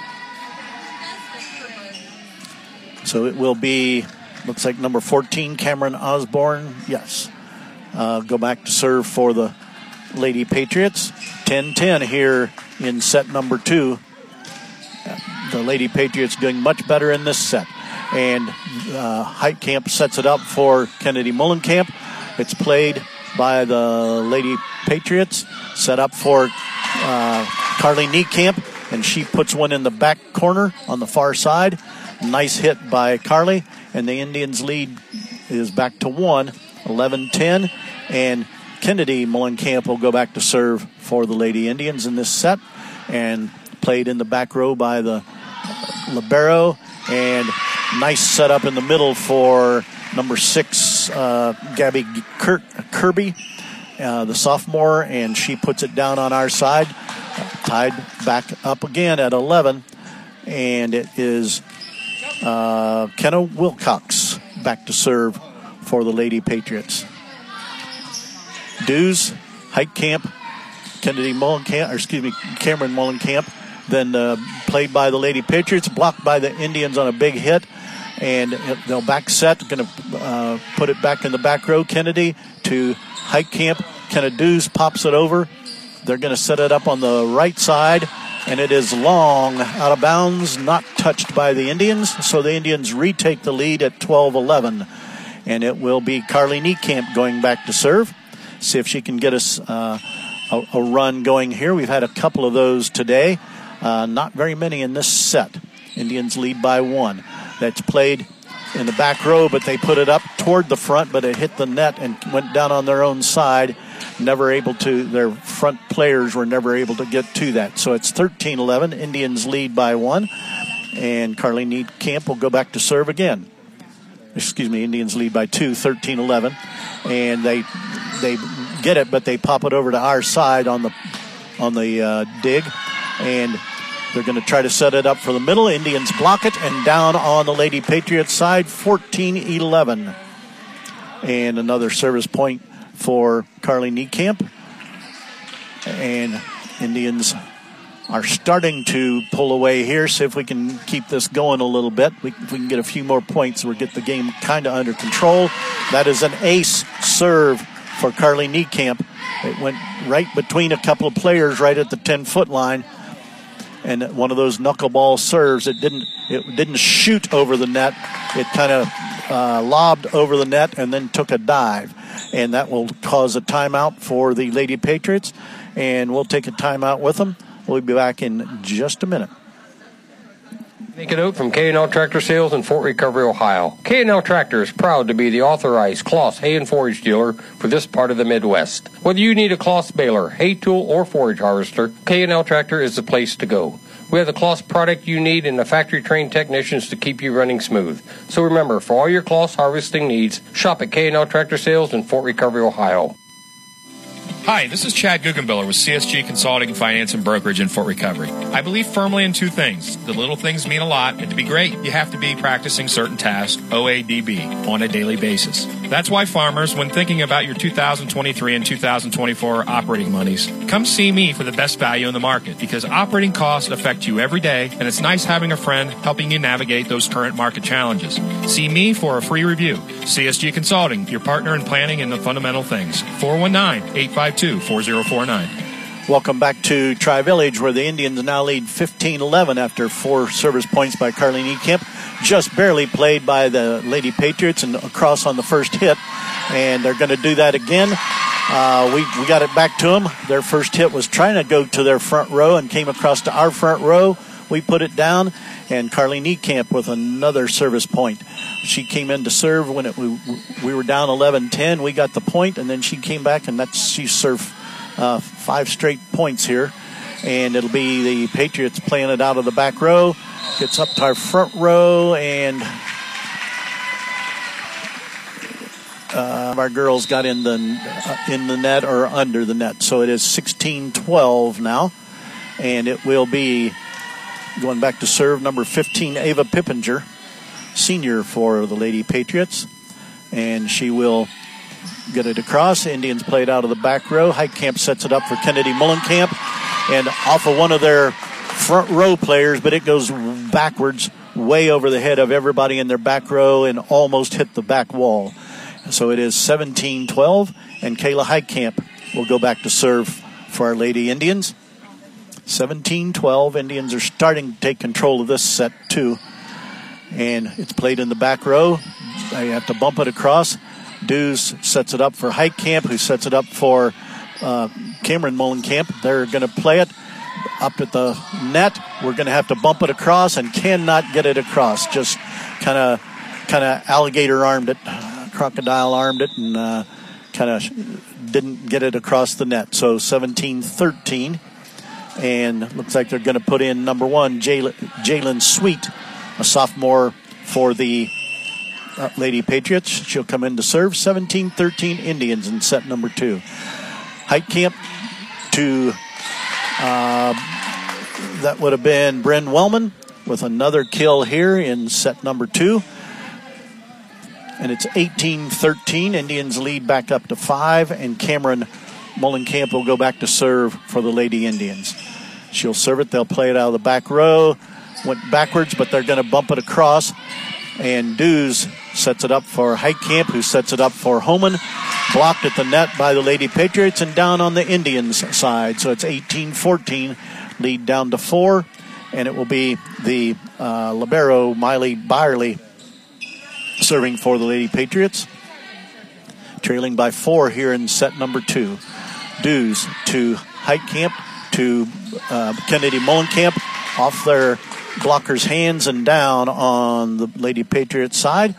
So it will be, looks like number fourteen, Cameron Osborne. Yes. Uh, go back to serve for the Lady Patriots. ten ten here in set number two. The Lady Patriots doing much better in this set. And uh, Heitkamp sets it up for Kennedy Mullenkamp. It's played by the Lady Patriots, set up for uh, Carly Niekamp, and she puts one in the back corner on the far side. Nice hit by Carly, and the Indians' lead is back to one, eleven ten, and Kennedy Mullenkamp will go back to serve for the Lady Indians in this set, and played in the back row by the libero, and nice setup in the middle for number six, uh, Gabby Kurt, Kirby, uh, the sophomore, and she puts it down on our side, uh, tied back up again at eleven, and it is uh, Kenna Wilcox back to serve for the Lady Patriots. Dews, Heitkamp, Kennedy Mullenkamp, or excuse me, Cameron Mullenkamp, then uh, played by the Lady Patriots, blocked by the Indians on a big hit, and they'll back set, going to uh, put it back in the back row. Kennedy to Heitkamp, Kennedy Dews pops it over. They're going to set it up on the right side, and it is long, out of bounds, not touched by the Indians, so the Indians retake the lead at twelve eleven, and it will be Carly Niekamp going back to serve. See if she can get us uh, a, a run going here. We've had a couple of those today. Uh, not very many in this set. Indians lead by one. That's played in the back row, but they put it up toward the front, but it hit the net and went down on their own side. Never able to, their front players were never able to get to that. So it's thirteen eleven. Indians lead by one. And Carly Niekamp will go back to serve again. Excuse me, Indians lead by two, thirteen eleven. And they they get it, but they pop it over to our side on the on the uh, dig, and they're going to try to set it up for the middle. Indians block it, and down on the Lady Patriots side, fourteen eleven. And another service point for Carly Niekamp. And Indians are starting to pull away here. See if we can keep this going a little bit. We, if we can get a few more points, we'll get the game kind of under control. That is an ace serve for Carly Niekamp. It went right between a couple of players right at the ten-foot line. And one of those knuckleball serves, it didn't it didn't shoot over the net. It kind of uh, lobbed over the net and then took a dive. And that will cause a timeout for the Lady Patriots. And we'll take a timeout with them. We'll be back in just a minute. Nick Oak from K and L Tractor Sales in Fort Recovery, Ohio. K and L Tractor is proud to be the authorized Kloss hay and forage dealer for this part of the Midwest. Whether you need a Kloss baler, hay tool, or forage harvester, K and L Tractor is the place to go. We have the Kloss product you need and the factory-trained technicians to keep you running smooth. So remember, for all your Kloss harvesting needs, shop at K and L Tractor Sales in Fort Recovery, Ohio. Hi, this is Chad Guggenbiller with C S G Consulting, Finance, and Brokerage in Fort Recovery. I believe firmly in two things. The little things mean a lot, and to be great, you have to be practicing certain tasks, O A D B, on a daily basis. That's why farmers, when thinking about your two thousand twenty-three and two thousand twenty-four operating monies, come see me for the best value in the market, because operating costs affect you every day, and it's nice having a friend helping you navigate those current market challenges. See me for a free review. C S G Consulting, your partner in planning and the fundamental things. four one nine, eight five two, four zero four nine. Welcome back to Tri-Village, where the Indians now lead fifteen eleven after four service points by Carly Niekamp. Just barely played by the Lady Patriots and across on the first hit. And they're going to do that again. Uh, we, we got it back to them. Their first hit was trying to go to their front row and came across to our front row. We put it down, and Carly Niekamp with another service point. She came in to serve when it, we, we were down eleven ten. We got the point, and then she came back, and that's she served uh, five straight points here. And it'll be the Patriots playing it out of the back row. Gets up to our front row, and uh, our girls got in the uh, in the net or under the net. So it is sixteen twelve now, and it will be going back to serve number fifteen, Ava Pippinger, senior for the Lady Patriots. And she will get it across. Indians played out of the back row. Heitkamp sets it up for Kennedy Mullenkamp. And off of one of their front row players, but it goes backwards way over the head of everybody in their back row and almost hit the back wall. So it is seventeen twelve, and Kayla Heitkamp will go back to serve for our Lady Indians. seventeen twelve. Indians are starting to take control of this set, too. And it's played in the back row. They have to bump it across. Dews sets it up for Heitkamp, who sets it up for uh, Cameron Mullenkamp. They're going to play it up at the net. We're going to have to bump it across and cannot get it across. Just kind of kind of alligator armed it, crocodile armed it, and uh, kind of didn't get it across the net. So seventeen thirteen. And looks like they're going to put in number one, Jalen Sweet, a sophomore for the uh, Lady Patriots. She'll come in to serve. seventeen thirteen Indians in set number two. Heitkamp to, uh, that would have been Bryn Wellman with another kill here in set number two. And it's eighteen thirteen. Indians lead back up to five, and Cameron Mullenkamp will go back to serve for the Lady Indians. She'll serve it. They'll play it out of the back row. Went backwards, but they're going to bump it across. And Dews sets it up for Heitkamp, who sets it up for Homan. Blocked at the net by the Lady Patriots and down on the Indians side. So it's eighteen fourteen, lead down to four. And it will be the uh, libero, Miley Byerly, serving for the Lady Patriots. Trailing by four here in set number two. Dews to Heitkamp, to uh, Kennedy Mullenkamp, off their blockers' hands and down on the Lady Patriots side.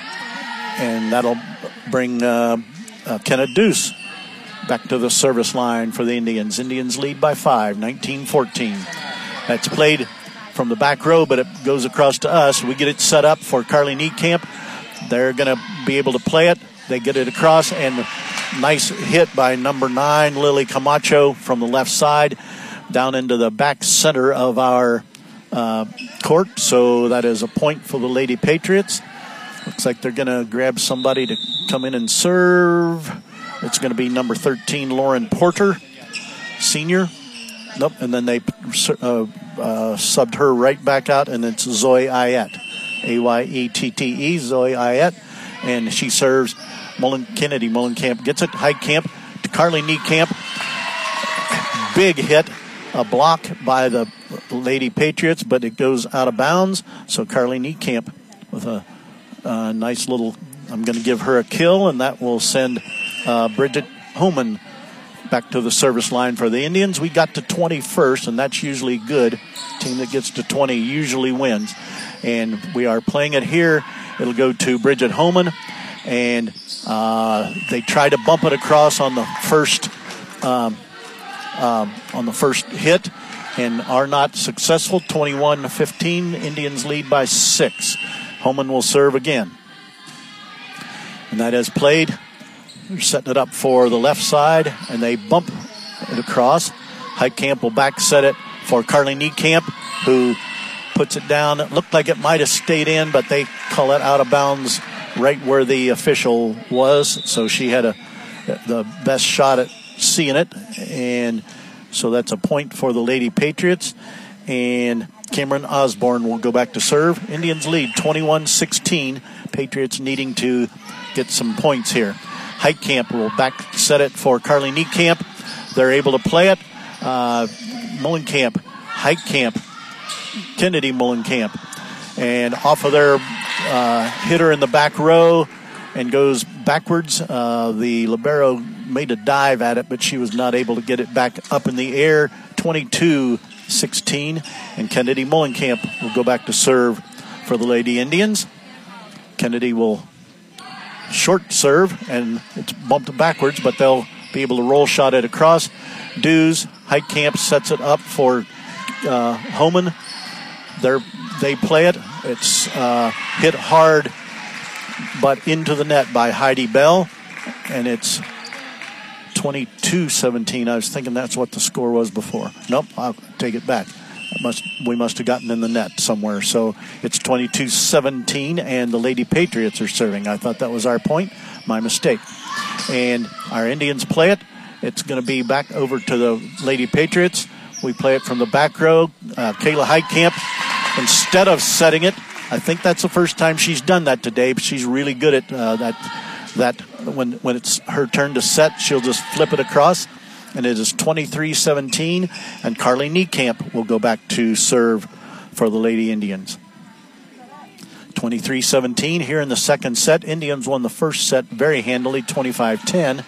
And that'll bring uh, uh, Kenneth Dews back to the service line for the Indians. Indians lead by five, nineteen fourteen. That's played from the back row, but it goes across to us. We get it set up for Carly Niekamp. They're going to be able to play it. They get it across, and nice hit by number nine, Lily Camacho, from the left side down into the back center of our uh, court. So that is a point for the Lady Patriots. Looks like they're going to grab somebody to come in and serve. It's going to be number thirteen, Lauren Porter, senior. Nope, and then they uh, uh, subbed her right back out, and it's Zoe Ayette, A Y E T T E, Zoe Ayette, and she serves. Mullen Kennedy Mullenkamp gets it. Heitkamp to Carly Niekamp. Big hit, a block by the Lady Patriots, but it goes out of bounds. So Carly Niekamp with a, a nice little, I'm going to give her a kill, and that will send uh, Bridget Homan back to the service line for the Indians. We got to twenty-first, and that's usually good. Team that gets to twenty usually wins. And we are playing it here. It'll go to Bridget Homan, and uh, they try to bump it across on the first um, um, on the first hit, and are not successful. twenty-one to fifteen. Indians lead by six. Homan will serve again, and that is played. They're setting it up for the left side, and they bump it across. Heitkamp will back set it for Carly Niekamp, who puts it down. It looked like it might have stayed in, but they call it out of bounds right where the official was. So she had a the best shot at seeing it, and so that's a point for the Lady Patriots. And Cameron Osborne will go back to serve. Indians lead twenty-one sixteen. Patriots needing to get some points here. Heitkamp will back set it for Carly Niekamp. They're able to play it. Uh, Mullenkamp, Heitkamp, Kennedy Mullenkamp. And off of their uh, hitter in the back row and goes backwards. Uh, the libero made a dive at it, but she was not able to get it back up in the air. twenty-two sixteen. And Kennedy Mullenkamp will go back to serve for the Lady Indians. Kennedy will short serve, and it's bumped backwards, but they'll be able to roll shot it across. Dews, Heitkamp sets it up for uh, Homan. They're, they play it. It's uh, hit hard, but into the net by Heidi Bell, and it's twenty-two seventeen. I was thinking that's what the score was before. Nope, I'll take it back. Must we must have gotten in the net somewhere. So it's twenty-two seventeen, and the Lady Patriots are serving. I thought that was our point. My mistake. And our Indians play it. It's going to be back over to the Lady Patriots. We play it from the back row. Uh, Kayla Heitkamp, instead of setting it, I think that's the first time she's done that today, but she's really good at uh, that. That when when it's her turn to set, she'll just flip it across. And it is twenty-three seventeen, and Carly Niekamp will go back to serve for the Lady Indians. twenty-three seventeen here in the second set. Indians won the first set very handily, twenty-five ten.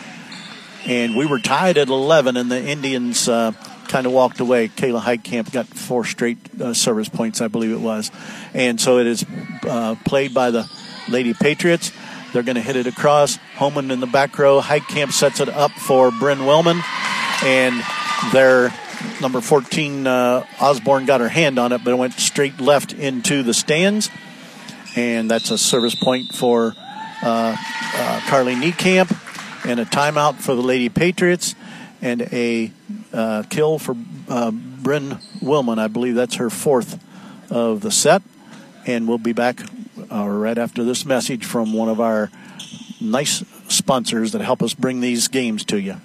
And we were tied at eleven, and the Indians uh, kind of walked away. Kayla Heitkamp got four straight uh, service points, I believe it was. And so it is uh, played by the Lady Patriots. They're going to hit it across. Homan in the back row. Heitkamp sets it up for Bryn Wellman. And their number fourteen, uh, Osborne, got her hand on it, but it went straight left into the stands. And that's a service point for uh, uh, Carly Niekamp. And a timeout for the Lady Patriots. And a uh, kill for uh, Bryn Wellman. I believe that's her fourth of the set. And we'll be back uh, right after this message from one of our nice sponsors that help us bring these games to you.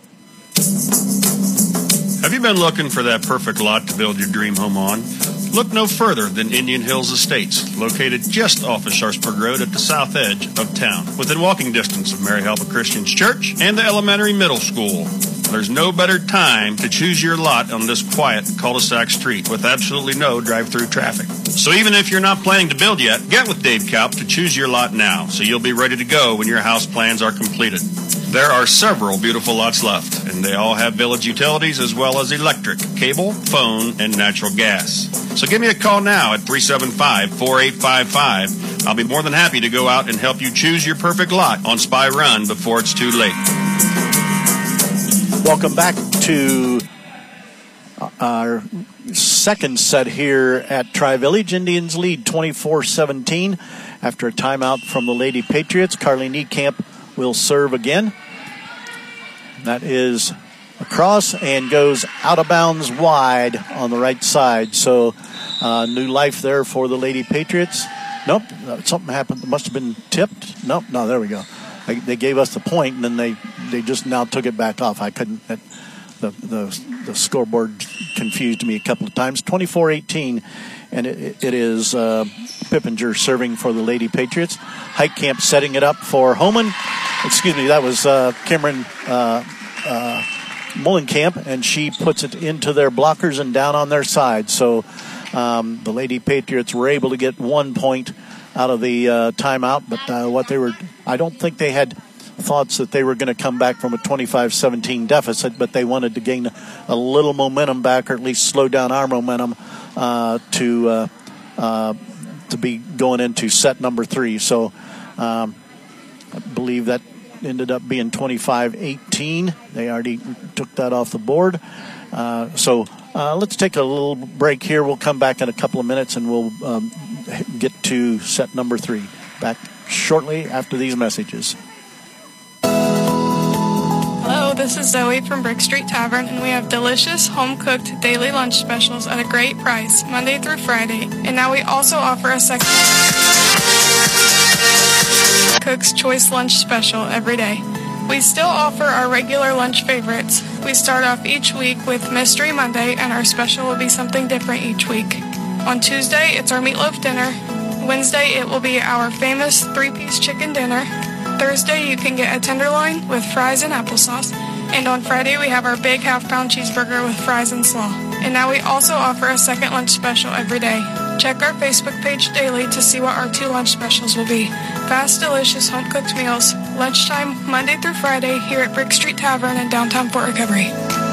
Have you been looking for that perfect lot to build your dream home on? Look no further than Indian Hills Estates, located just off of Sharpsburg Road at the south edge of town, within walking distance of Mary Helpa Christian Church and the elementary middle school. There's no better time to choose your lot on this quiet cul-de-sac street with absolutely no drive-through traffic. So even if you're not planning to build yet, get with Dave Kaup to choose your lot now, so you'll be ready to go when your house plans are completed. There are several beautiful lots left, and they all have village utilities as well as electric, cable, phone, and natural gas. So give me a call now at three seven five, four eight five five. I'll be more than happy to go out and help you choose your perfect lot on Spy Run before it's too late. Welcome back to our second set here at Tri-Village. Indians lead twenty-four seventeen after a timeout from the Lady Patriots. Carly Niekamp will serve again. That is across and goes out of bounds wide on the right side. So uh, new life there for the Lady Patriots. Nope, something happened. It must have been tipped. Nope, no, there we go. They, they gave us the point, and then they, they just now took it back off. I couldn't, it, the, the the scoreboard confused me a couple of times. twenty-four eighteen, and it, it is uh, Pippinger serving for the Lady Patriots. Heitkamp setting it up for Homan. Excuse me, that was uh, Cameron uh, uh, Mullenkamp, and she puts it into their blockers and down on their side. So um, the Lady Patriots were able to get one point out of the uh, timeout, but uh, what they were, I don't think they had thoughts that they were going to come back from a twenty-five seventeen deficit, but they wanted to gain a little momentum back, or at least slow down our momentum uh, to uh, uh, to be going into set number three. So um, I believe that ended up being twenty-five eighteen. They already took that off the board. Uh, so uh, let's take a little break here. We'll come back in a couple of minutes, and we'll um, get to set number three. Back shortly after these messages. Hello, this is Zoe from Brick Street Tavern, and we have delicious home-cooked daily lunch specials at a great price, Monday through Friday. And now we also offer a second Cook's Choice Lunch Special every day. We still offer our regular lunch favorites. We start off each week with Mystery Monday, and our special will be something different each week. On Tuesday, it's our meatloaf dinner. Wednesday, it will be our famous three-piece chicken dinner. Thursday, you can get a tenderloin with fries and applesauce. And on Friday, we have our big half-pound cheeseburger with fries and slaw. And now we also offer a second lunch special every day. Check our Facebook page daily to see what our two lunch specials will be. Fast, delicious, home-cooked meals. Lunchtime, Monday through Friday, here at Brick Street Tavern in downtown Fort Recovery.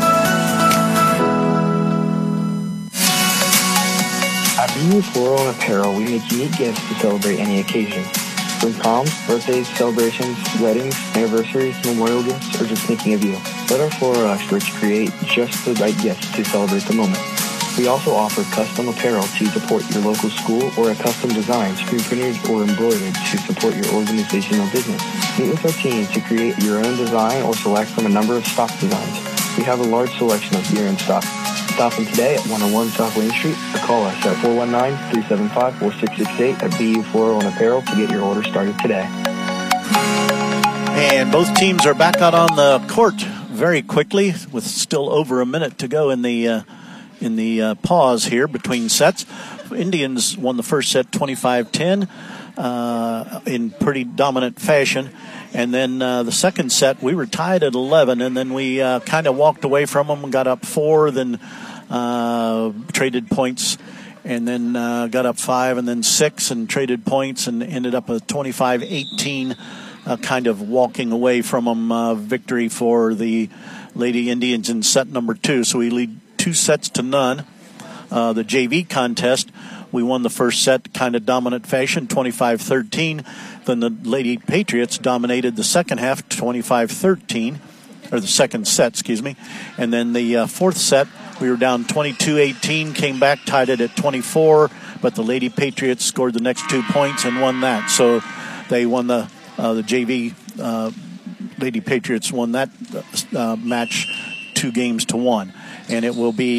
At B U Floral and Apparel, we make unique gifts to celebrate any occasion. From proms, birthdays, celebrations, weddings, anniversaries, memorial gifts, or just thinking of you. Let our floral experts create just the right gifts to celebrate the moment. We also offer custom apparel to support your local school, or a custom design, screen printed or embroidered to support your organization or business. Meet with our team to create your own design or select from a number of stock designs. We have a large selection of gear in stock. Stop in today at one oh one South Lane Street or call us at four one nine, three seven five, four six six eight at B U Floral and Apparel to get your order started today. And both teams are back out on the court very quickly with still over a minute to go in the uh, in the uh, pause here between sets. Indians won the first set twenty-five ten uh, in pretty dominant fashion. And then uh, the second set, we were tied at eleven, and then we uh, kind of walked away from them and got up four, then uh, traded points, and then uh, got up five, and then six, and traded points, and ended up a twenty-five eighteen uh, kind of walking away from them uh, victory for the Lady Indians in set number two. So we lead two sets to none. Uh, the J V contest, we won the first set kind of dominant fashion, twenty-five thirteen. Then the Lady Patriots dominated the second half, twenty-five thirteen, or the second set, excuse me. And then the uh, fourth set, we were down twenty-two eighteen, came back, tied it at twenty-four, but the Lady Patriots scored the next two points and won that. So they won the uh, the J V. Uh, Lady Patriots won that uh, match two games to one. And it will be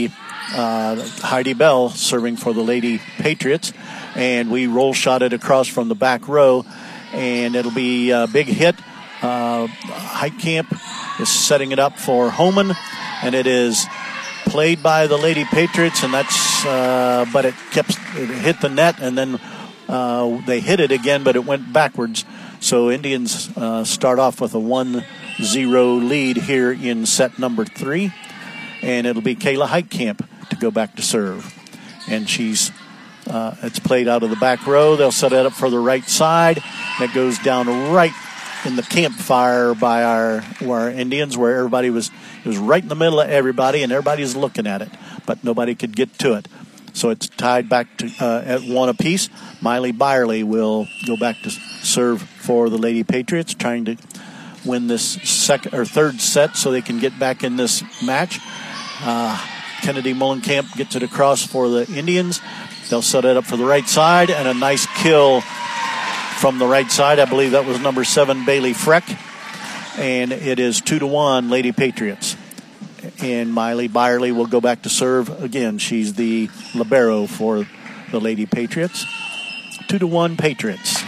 uh, Heidi Bell serving for the Lady Patriots. And we roll shot it across from the back row, and it'll be a big hit. Uh, Heitkamp is setting it up for Homan, and it is played by the Lady Patriots, and that's, uh, but it kept, it hit the net, and then uh, they hit it again, but it went backwards. So Indians uh, start off with a one zero lead here in set number three, and it'll be Kayla Heitkamp to go back to serve. And she's, uh, it's played out of the back row. They'll set it up for the right side, and it goes down right in the campfire by our, our Indians, where everybody was, it was right in the middle of everybody, and everybody's looking at it, but nobody could get to it. So it's tied back to uh, at one apiece. Miley Byerly will go back to serve for the Lady Patriots, trying to win this second or third set so they can get back in this match. Uh, Kennedy Mullenkamp gets it across for the Indians. They'll set it up for the right side, and a nice kill from the right side. I believe that was number seven, Bailey Freck. And it is two to one, Lady Patriots. And Miley Byerly will go back to serve again. She's the libero for the Lady Patriots. Two to one, Patriots.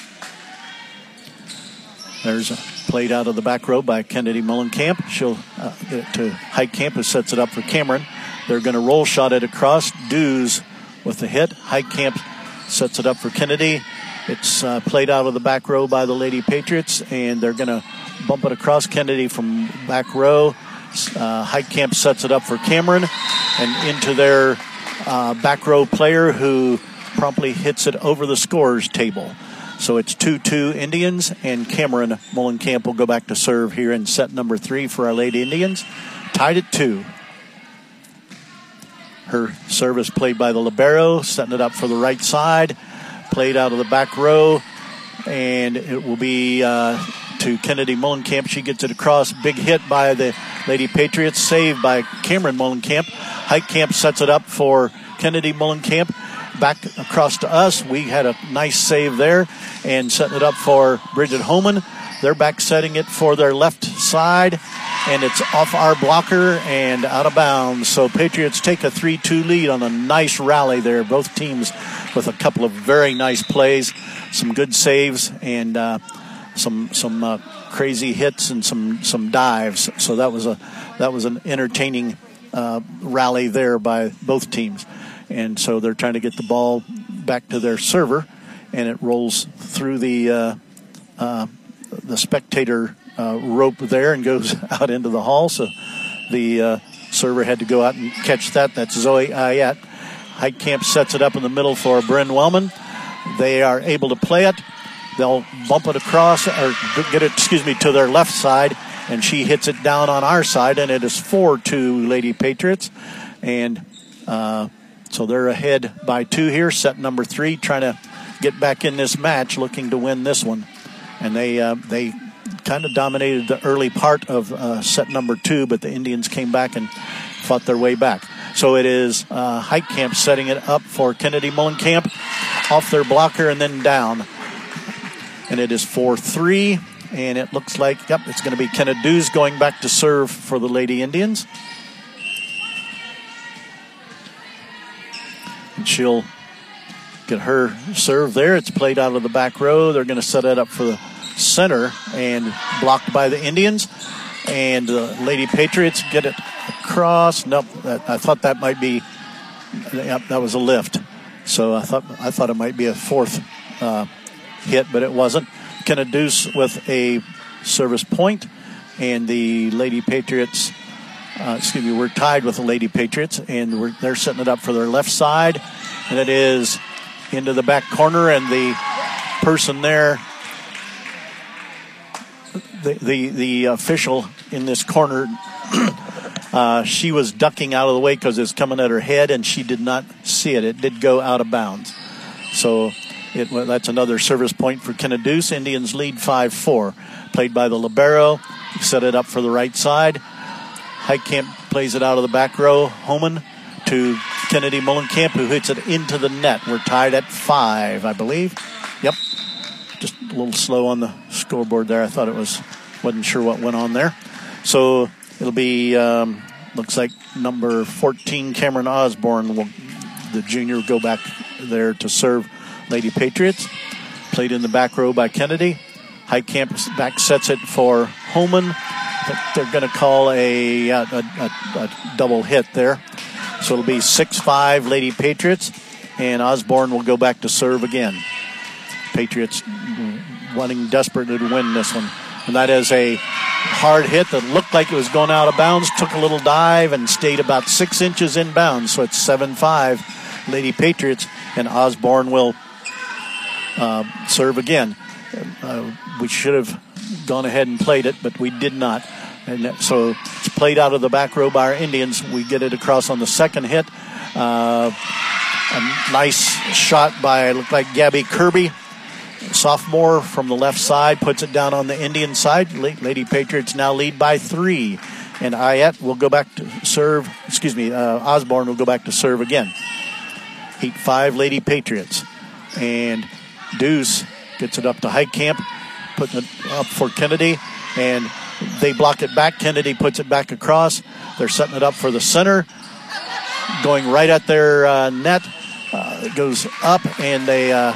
There's a played out of the back row by Kennedy Mullenkamp. She'll uh, get it to Heitkamp, who sets it up for Cameron. They're going to roll shot it across. Dews with the hit. Heitkamp sets it up for Kennedy. It's uh, played out of the back row by the Lady Patriots, and they're going to bump it across. Kennedy from back row. Uh, Heitkamp sets it up for Cameron, and into their uh, back row player, who promptly hits it over the scorers table. So it's two two Indians, and Cameron Mullenkamp will go back to serve here in set number three for our Lady Indians. Tied at two. Her service played by the libero, setting it up for the right side. Played out of the back row, and it will be uh, to Kennedy Mullenkamp. She gets it across. Big hit by the Lady Patriots, saved by Cameron Mullenkamp. Heitkamp sets it up for Kennedy Mullenkamp. Back across to us. We had a nice save there, and setting it up for Bridget Homan. They're back setting it for their left side, and it's off our blocker and out of bounds. So Patriots take a three two lead on a nice rally there. Both teams with a couple of very nice plays, some good saves, and uh, some some uh, crazy hits and some some dives. So that was a that was an entertaining uh, rally there by both teams. And so they're trying to get the ball back to their server, and it rolls through the uh, uh, the spectator uh, rope there and goes out into the hall. So the uh, server had to go out and catch that. That's Zoe Ayat. Heitkamp sets it up in the middle for Bryn Wellman. They are able to play it. They'll bump it across, or get it, excuse me, to their left side, and she hits it down on our side, and it is four two Lady Patriots. And uh, so they're ahead by two here, set number three, trying to get back in this match, looking to win this one. And they uh, they kind of dominated the early part of uh, set number two, but the Indians came back and fought their way back. So it is uh, Heitkamp setting it up for Kennedy Mullenkamp, off their blocker and then down. And it is four three, and it looks like, yep, it's going to be Kenna Dews going back to serve for the Lady Indians. And she'll get her serve there. It's played out of the back row. They're going to set it up for the center and blocked by the Indians. And the Lady Patriots get it across. Nope, that, I thought that might be, yep, that was a lift. So I thought I thought it might be a fourth uh, hit, but it wasn't. Kenna Dews with a service point, and the Lady Patriots, uh, excuse me, we're tied with the Lady Patriots, and we're, they're setting it up for their left side, and it is into the back corner, and the person there, the the, the official in this corner, uh, she was ducking out of the way because it's coming at her head, and she did not see it. It did go out of bounds. So it, well, that's another service point for Kenna Dews. Indians lead five four. Played by the libero. Set it up for the right side. Heitkamp plays it out of the back row. Homan to Kennedy Mullenkamp, who hits it into the net. We're tied at five, I believe. Yep. Just a little slow on the scoreboard there. I thought it was, wasn't sure what went on there. So it'll be um, looks like number fourteen, Cameron Osborne, will, the junior, will go back there to serve Lady Patriots. Played in the back row by Kennedy. Heitkamp back sets it for Holman. They're going to call a, a, a, a double hit there. So it'll be six five Lady Patriots, and Osborne will go back to serve again. Patriots wanting desperately to win this one. And that is a hard hit that looked like it was going out of bounds, took a little dive, and stayed about six inches in bounds. So it's seven five Lady Patriots, and Osborne will uh, serve again. Uh, we should have gone ahead and played it, but we did not. And so it's played out of the back row by our Indians. We get it across on the second hit. Uh, a nice shot by, looked like Gabby Kirby, sophomore from the left side, puts it down on the Indian side. Lady Patriots now lead by three. And Ayette will go back to serve, excuse me, uh, Osborne will go back to serve again. Heat five, Lady Patriots. And Deuce gets it up to Heitkamp, putting it up for Kennedy, and they block it back. Kennedy puts it back across. They're setting it up for the center, going right at their uh, net. Uh, it goes up, and they uh,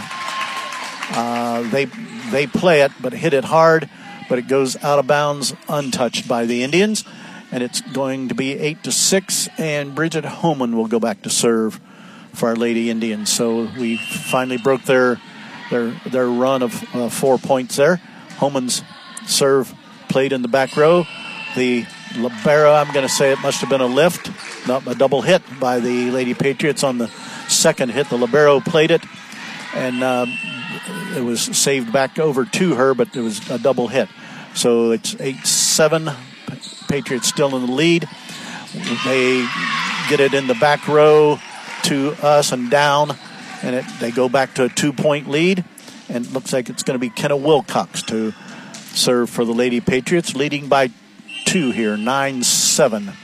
uh, they they play it, but hit it hard, but it goes out of bounds, untouched by the Indians, and it's going to be eight to six. And Bridget Homan will go back to serve for our Lady Indians. So we finally broke their their their run of uh, four points there. Homan's serve played in the back row. The libero, I'm going to say it must have been a lift, not a double hit by the Lady Patriots on the second hit. The libero played it, and uh, it was saved back over to her, but it was a double hit. So it's eight seven. Patriots still in the lead. They get it in the back row to us and down, and it, they go back to a two-point lead, and it looks like it's going to be Kenna Wilcox to serve for the Lady Patriots, leading by two here, nine seven.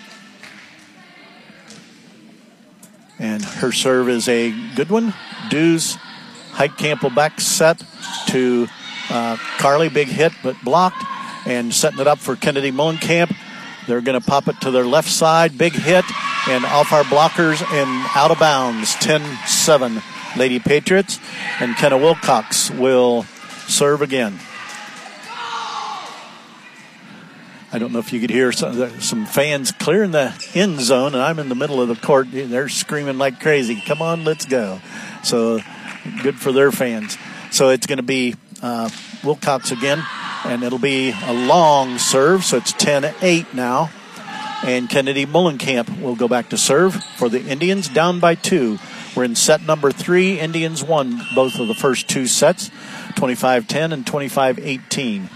And her serve is a good one. Dews, Heitkamp will back set to uh, Carly, big hit but blocked, and setting it up for Kennedy Mullenkamp. They're going to pop it to their left side, big hit, and off our blockers and out of bounds, ten seven Lady Patriots, and Kenna Wilcox will serve again. I don't know if you could hear some, some fans clearing the end zone, and I'm in the middle of the court. They're screaming like crazy. Come on, let's go. So good for their fans. So it's going to be uh, Wilcox again, and it'll be a long serve, so it's ten eight now. And Kennedy Mullenkamp will go back to serve for the Indians, down by two. We're in set number three. Indians won both of the first two sets, twenty-five ten and twenty-five eighteen.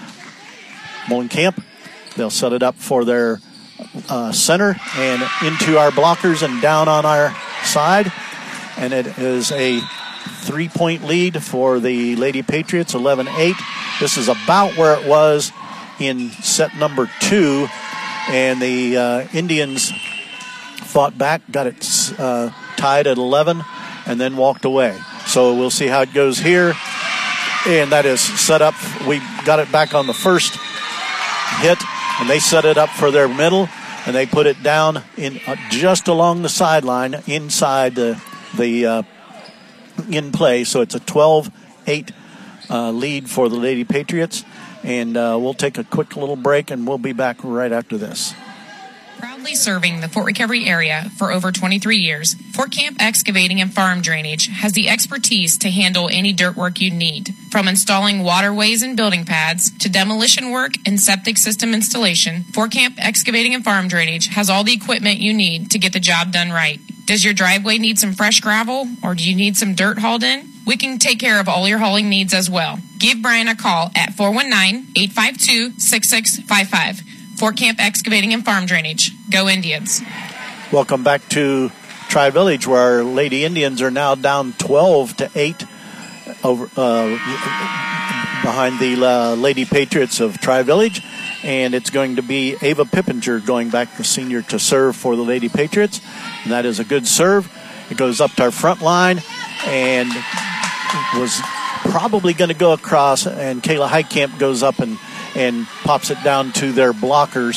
Mullenkamp, they'll set it up for their uh, center and into our blockers and down on our side. And it is a three-point lead for the Lady Patriots, eleven eight. This is about where it was in set number two. And the uh, Indians fought back, got it uh, tied at eleven, and then walked away. So we'll see how it goes here. And that is set up. We got it back on the first hit, and they set it up for their middle, and they put it down in uh, just along the sideline inside the, the uh, in play. So it's a twelve eight uh, lead for the Lady Patriots. And uh, we'll take a quick little break, and we'll be back right after this. Proudly serving the Fort Recovery area for over twenty-three years, Fort Camp Excavating and Farm Drainage has the expertise to handle any dirt work you need. From installing waterways and building pads to demolition work and septic system installation, Fort Camp Excavating and Farm Drainage has all the equipment you need to get the job done right. Does your driveway need some fresh gravel, or do you need some dirt hauled in? We can take care of all your hauling needs as well. Give Brian a call at four one nine, eight five two, six six five five. Fort Camp Excavating and Farm Drainage. Go Indians. Welcome back to Tri-Village, where our Lady Indians are now down twelve to eight over uh, behind the uh, Lady Patriots of Tri-Village. And it's going to be Ava Pippinger going back, the senior, to serve for the Lady Patriots. And that is a good serve. It goes up to our front line and was probably going to go across. And Kayla Heitkamp goes up and, and pops it down to their blockers.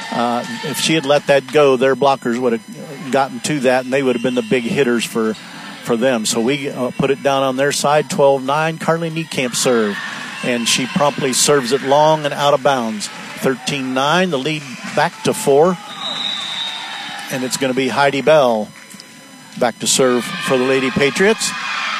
uh, if she had let that go, their blockers would have gotten to that, and they would have been the big hitters for, for them. So we uh, put it down on their side, twelve nine. Carly Niekamp serve, and she promptly serves it long and out of bounds. thirteen nine, the lead back to four. And it's going to be Heidi Bell back to serve for the Lady Patriots.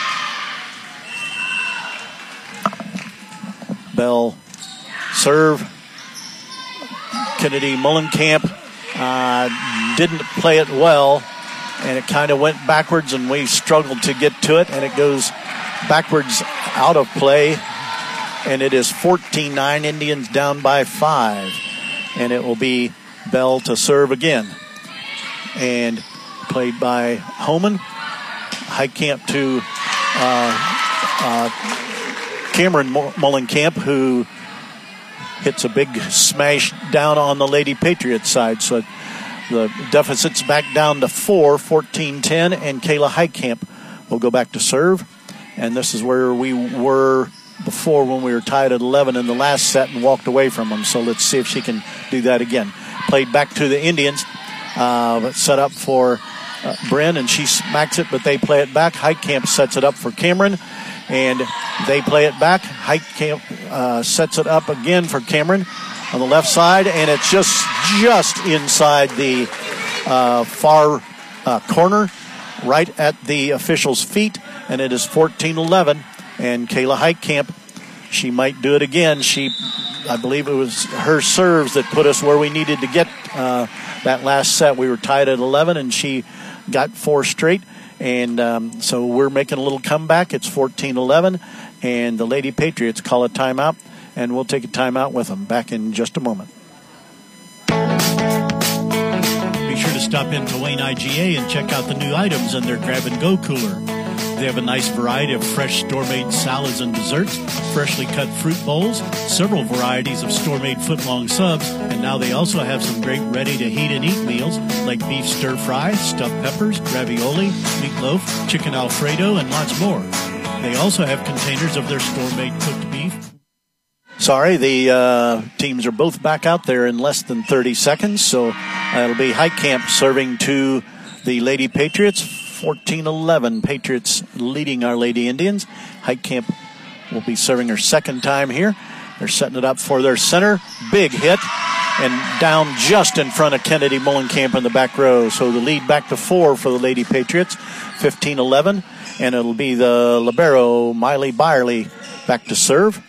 Bell serve. Kennedy Mullenkamp uh, didn't play it well, and it kind of went backwards, and we struggled to get to it, and it goes backwards out of play, and it is fourteen nine, Indians down by five, and it will be Bell to serve again. And played by Homan. Heitkamp to uh, uh, Cameron Mullenkamp, who hits a big smash down on the Lady Patriots side. So the deficit's back down to four, fourteen ten, and Kayla Heitkamp will go back to serve. And this is where we were before when we were tied at eleven in the last set and walked away from them. So let's see if she can do that again. Played back to the Indians. Uh, set up for uh, Bryn, and she smacks it, but they play it back. Heitkamp sets it up for Cameron, and they play it back. Heitkamp uh, sets it up again for Cameron on the left side, and it's just just inside the uh, far uh, corner, right at the official's feet, and it is fourteen eleven. And Kayla Heitkamp, she might do it again. She, I believe it was her serves that put us where we needed to get uh, that last set. We were tied at eleven, and she got four straight. And um, so we're making a little comeback. It's fourteen eleven, and the Lady Patriots call a timeout, and we'll take a timeout with them. Back in just a moment. Be sure to stop into Wayne I G A and check out the new items in their grab-and-go cooler. They have a nice variety of fresh store-made salads and desserts, freshly cut fruit bowls, several varieties of store-made foot-long subs, and now they also have some great ready-to-heat-and-eat meals like beef stir-fry, stuffed peppers, ravioli, meatloaf, chicken Alfredo, and lots more. They also have containers of their store-made cooked beef. Sorry, the uh, teams are both back out there in less than thirty seconds, so uh, it'll be Heitkamp serving to the Lady Patriots. fourteen eleven, Patriots leading our Lady Indians. Heitkamp will be serving her second time here. They're setting it up for their center. Big hit, and down just in front of Kennedy Mullenkamp in the back row. So the lead back to four for the Lady Patriots, fifteen eleven. And it'll be the libero, Miley Byerly, back to serve.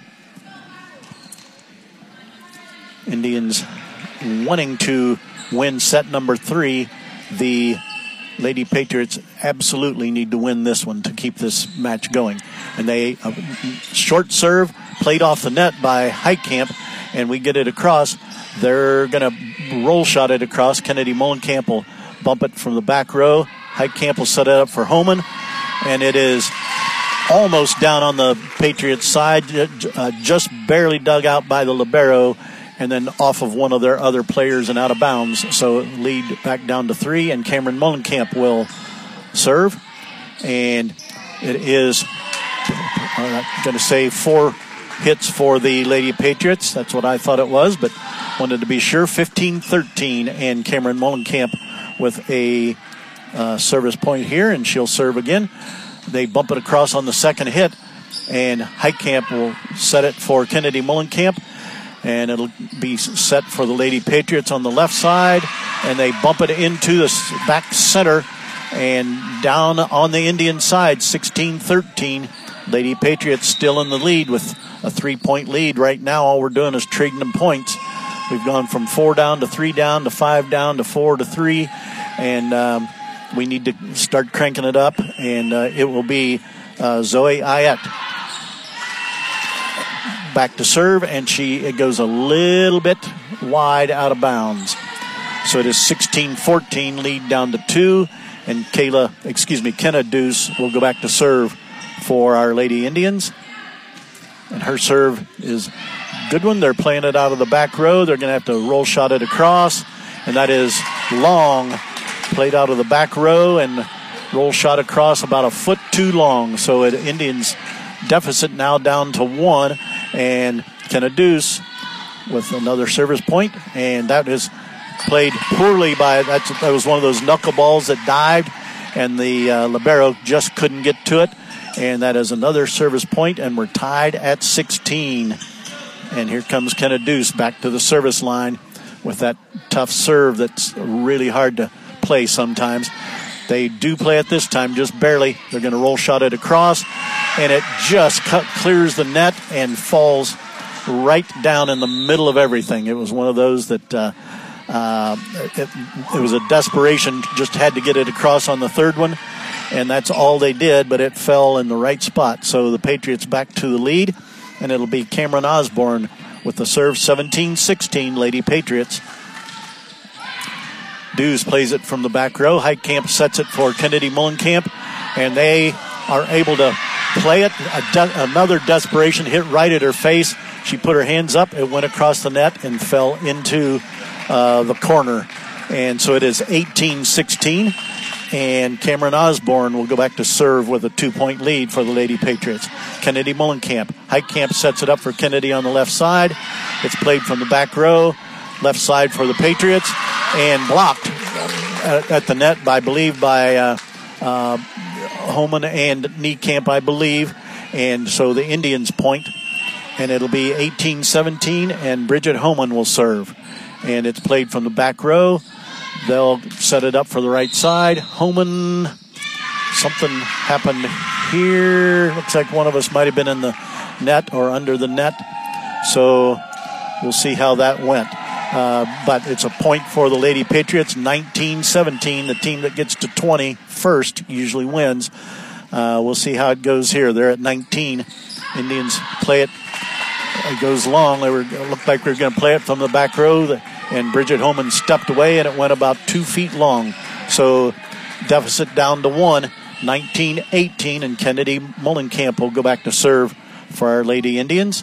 Indians wanting to win set number three. The Lady Patriots absolutely need to win this one to keep this match going. And they, uh, short serve, played off the net by Heitkamp, and we get it across. They're going to roll shot it across. Kennedy Mullenkamp will bump it from the back row. Heitkamp will set it up for Homan, and it is almost down on the Patriots side, uh, just barely dug out by the libero, and then off of one of their other players and out of bounds. So lead back down to three, and Cameron Mullenkamp will serve. And it is, I'm going to say, four hits for the Lady Patriots. That's what I thought it was, but wanted to be sure. fifteen thirteen, and Cameron Mullenkamp with a uh, service point here, and she'll serve again. They bump it across on the second hit, and Heitkamp will set it for Kennedy Mullenkamp. And it'll be set for the Lady Patriots on the left side. And they bump it into the back center and down on the Indian side, sixteen thirteen. Lady Patriots still in the lead with a three-point lead. Right now, all we're doing is trading them points. We've gone from four down to three down to five down to four to three. And um, we need to start cranking it up. And uh, it will be uh, Zoe Ayette back to serve, and she it goes a little bit wide out of bounds. So it is sixteen fourteen, lead down to two, and Kayla, excuse me, Kenna Deuce will go back to serve for our Lady Indians. And her serve is a good one. They're playing it out of the back row. They're going to have to roll shot it across, and that is long, played out of the back row and roll shot across about a foot too long. So it Indians deficit now down to one, and Kenna Deuce with another service point, and that is played poorly by, that's, that was one of those knuckleballs that dived, and the uh, libero just couldn't get to it. And that is another service point, and we're tied at sixteen. And here comes Kenna Deuce back to the service line with that tough serve that's really hard to play sometimes. They do play it this time, just barely. They're going to roll shot it across, and it just cut, clears the net and falls right down in the middle of everything. It was one of those that uh, uh, it, it was a desperation, just had to get it across on the third one, and that's all they did, but it fell in the right spot. So the Patriots back to the lead, and it'll be Cameron Osborne with the serve, seventeen sixteen, Lady Patriots. Dews plays it from the back row. Heitkamp sets it for Kennedy Mullenkamp, and they are able to play it. A de- another desperation hit right at her face. She put her hands up. It went across the net and fell into uh, the corner. And so it is eighteen sixteen, and Cameron Osborne will go back to serve with a two-point lead for the Lady Patriots. Kennedy Mullenkamp. Heitkamp sets it up for Kennedy on the left side. It's played from the back row, left side for the Patriots, and blocked at, at the net, by, I believe, by uh, uh, Homan and Niekamp, I believe. And so the Indians point, and it'll be eighteen seventeen, and Bridget Homan will serve. And it's played from the back row. They'll set it up for the right side. Homan, something happened here. Looks like one of us might have been in the net or under the net. So we'll see how that went. Uh, but it's a point for the Lady Patriots, nineteen seventeen. The team that gets to twenty first usually wins. Uh, we'll see how it goes here. They're at nineteen. Indians play it. It goes long. They were it looked like we were going to play it from the back row, and Bridget Homan stepped away, and it went about two feet long. So deficit down to one, nineteen eighteen, and Kennedy Mullenkamp will go back to serve for our Lady Indians.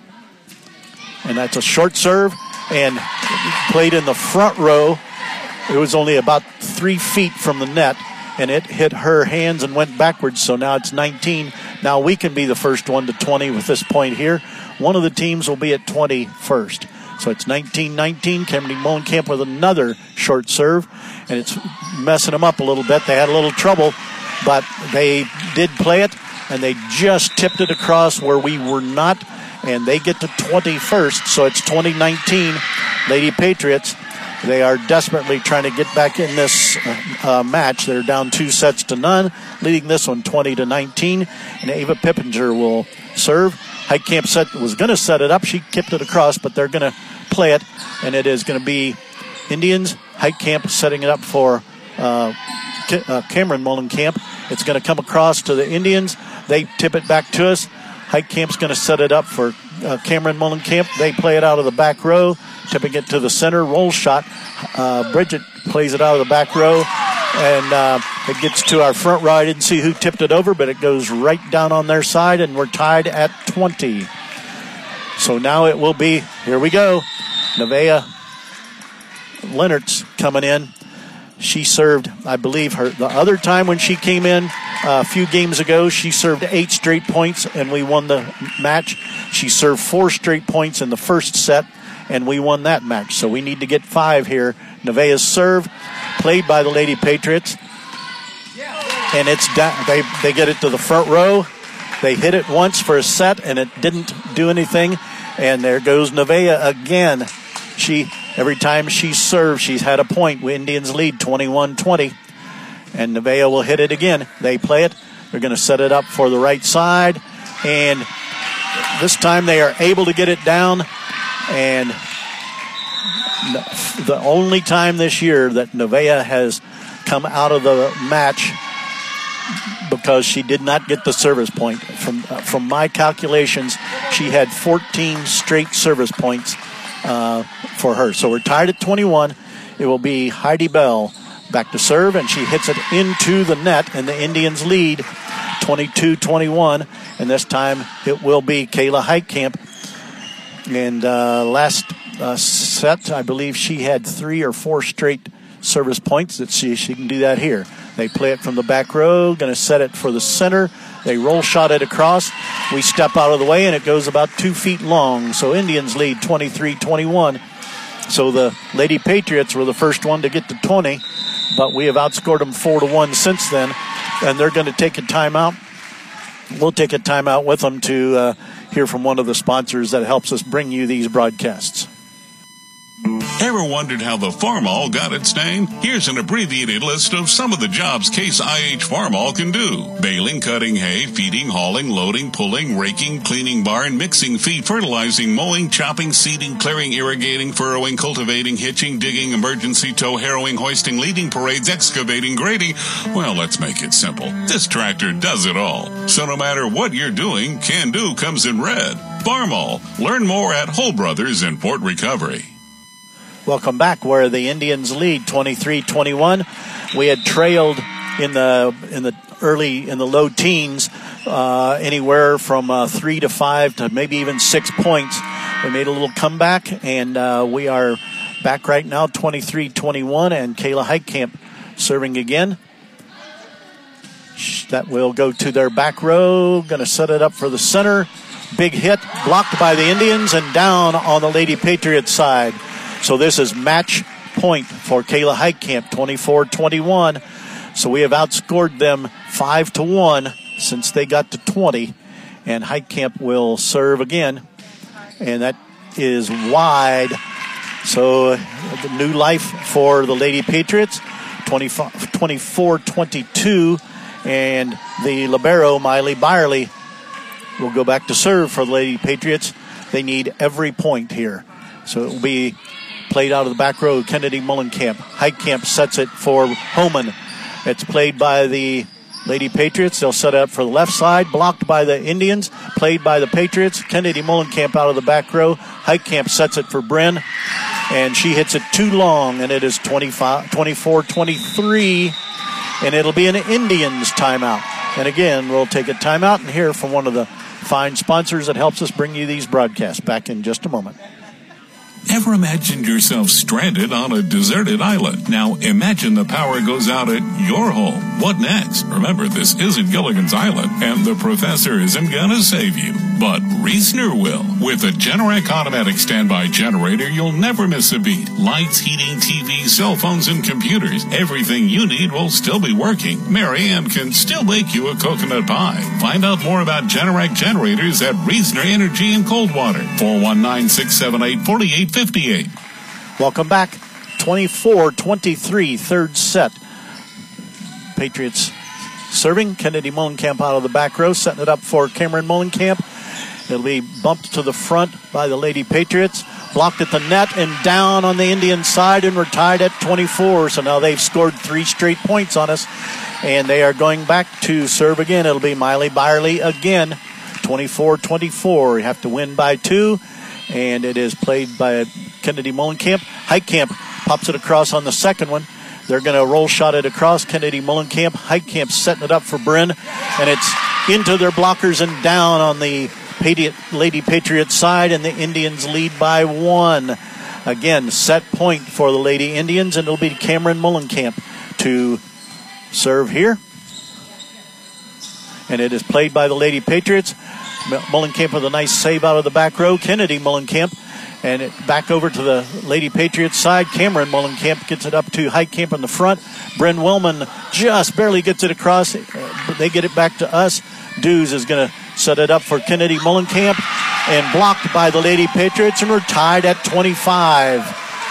And that's a short serve, and played in the front row. It was only about three feet from the net, and it hit her hands and went backwards. So now it's nineteen. Now we can be the first one to twenty with this point here. One of the teams will be at twenty first. So it's nineteen nineteen. Kennedy Mullenkamp with another short serve, and it's messing them up a little bit. They had a little trouble, but they did play it, and they just tipped it across where we were not, and they get to twenty first. So it's twenty nineteen. Lady Patriots, they are desperately trying to get back in this uh, match. They're down two sets to none, leading this one twenty to nineteen, and Ava Pippinger will serve. Heitkamp set, was going to set it up. She kicked it across, but they're going to play it, and it is going to be Indians. Heitkamp setting it up for uh, uh, Cameron Mullenkamp. It's going to come across to the Indians. They tip it back to us. Heitkamp's going to set it up for uh, Cameron Mullenkamp. They play it out of the back row, tipping it to the center. Roll shot. Uh, Bridget plays it out of the back row, and uh, it gets to our front row. I didn't see who tipped it over, but it goes right down on their side, and we're tied at twenty. So now it will be, here we go, Nevaeh Leonard's coming in. She served, I believe, her the other time when she came in uh, a few games ago, she served eight straight points, and we won the match. She served four straight points in the first set, and we won that match. So we need to get five here. Nevaeh's serve, played by the Lady Patriots, and it's down. They they get it to the front row. They hit it once for a set, and it didn't do anything. And there goes Nevaeh again. She every time she serves, she's had a point. Indians lead twenty-one twenty, and Nevaeh will hit it again. They play it. They're going to set it up for the right side, and this time they are able to get it down. And the only time this year that Nevaeh has come out of the match because she did not get the service point. From uh, from my calculations, she had fourteen straight service points uh, for her. So we're tied at twenty-one. It will be Heidi Bell back to serve, and she hits it into the net, and the Indians lead twenty-two twenty-one. And this time it will be Kayla Heitkamp. And uh, last uh, set, I believe she had three or four straight service points. Let's see if she can do that here. They play it from the back row, going to set it for the center. They roll shot it across. We step out of the way, and it goes about two feet long. So Indians lead twenty-three twenty-one. So the Lady Patriots were the first one to get to twenty, but we have outscored them four to one since then, and they're going to take a timeout. We'll take a timeout with them to uh, hear from one of the sponsors that helps us bring you these broadcasts. Ever wondered how the Farmall got its name? Here's an abbreviated list of some of the jobs Case I H Farmall can do. Baling, cutting hay, feeding, hauling, loading, pulling, raking, cleaning barn, mixing feed, fertilizing, mowing, chopping, seeding, clearing, irrigating, furrowing, cultivating, hitching, digging, emergency tow, harrowing, hoisting, leading parades, excavating, grading. Well, let's make it simple. This tractor does it all. So no matter what you're doing, Can Do comes in red. Farmall. Learn more at Hull Brothers in Port Recovery. Welcome back, where the Indians lead twenty-three twenty-one. We had trailed in the in the early in the low teens, uh, anywhere from uh, three to five to maybe even six points. We made a little comeback, and uh, we are back right now, twenty-three twenty-one, and Kayla Heitkamp serving again. That will go to their back row. Going to set it up for the center. Big hit, blocked by the Indians, and down on the Lady Patriots side. So this is match point for Kayla Heitkamp, twenty-four twenty-one. So we have outscored them five to one since they got to twenty. And Heitkamp will serve again. And that is wide. So the new life for the Lady Patriots, twenty-four twenty-two. And the libero, Miley Byerly, will go back to serve for the Lady Patriots. They need every point here. So it will be played out of the back row, Kennedy Mullenkamp. Heitkamp sets it for Homan. It's played by the Lady Patriots. They'll set it up for the left side, blocked by the Indians, played by the Patriots. Kennedy Mullenkamp out of the back row. Heitkamp sets it for Bryn, and she hits it too long, and it is twenty-four twenty-three, and it'll be an Indians timeout. And again, we'll take a timeout and hear from one of the fine sponsors that helps us bring you these broadcasts. Back in just a moment. Ever imagined yourself stranded on a deserted island? Now imagine the power goes out at your home. What next? Remember, this isn't Gilligan's Island, and the professor isn't gonna save you. But Reasoner will. With a Generac automatic standby generator, you'll never miss a beat. Lights, heating, T V, cell phones, and computers. Everything you need will still be working. Mary Ann can still make you a coconut pie. Find out more about Generac generators at Reasoner Energy in Coldwater. four one nine, six seven eight, four eight five eight. Welcome back. twenty-four twenty-three, third set. Patriots serving. Kennedy Mullenkamp out of the back row, setting it up for Cameron Mullenkamp. It'll be bumped to the front by the Lady Patriots. Blocked at the net and down on the Indian side, and we're tied at twenty-four. So now they've scored three straight points on us, and they are going back to serve again. It'll be Miley Byerly again. twenty-four twenty-four. You have to win by two. And it is played by Kennedy Mullenkamp. Heitkamp pops it across on the second one. They're going to roll shot it across. Kennedy Mullenkamp. Heitkamp setting it up for Bryn. And it's into their blockers and down on the Lady Patriot side. And the Indians lead by one. Again, set point for the Lady Indians. And it'll be Cameron Mullenkamp to serve here. And it is played by the Lady Patriots. Mullenkamp with a nice save out of the back row. Kennedy Mullenkamp. And it back over to the Lady Patriots side. Cameron Mullenkamp gets it up to Heitkamp in the front. Bryn Wellman just barely gets it across. They get it back to us. Dews is going to set it up for Kennedy Mullenkamp. And blocked by the Lady Patriots. And we're tied at twenty-five.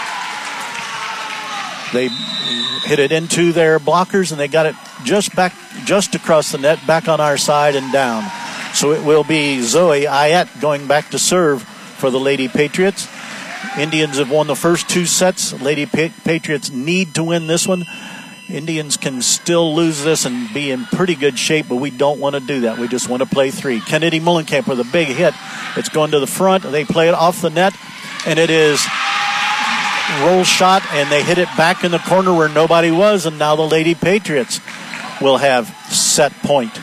They hit it into their blockers, and they got it just back, just across the net, back on our side and down. So it will be Zoe Ayette going back to serve for the Lady Patriots. Indians have won the first two sets. Lady pa- Patriots need to win this one. Indians can still lose this and be in pretty good shape, but we don't want to do that. We just want to play three. Kennedy Mullenkamp with a big hit. It's going to the front. They play it off the net, and it is roll shot, and they hit it back in the corner where nobody was, and now the Lady Patriots will have set point.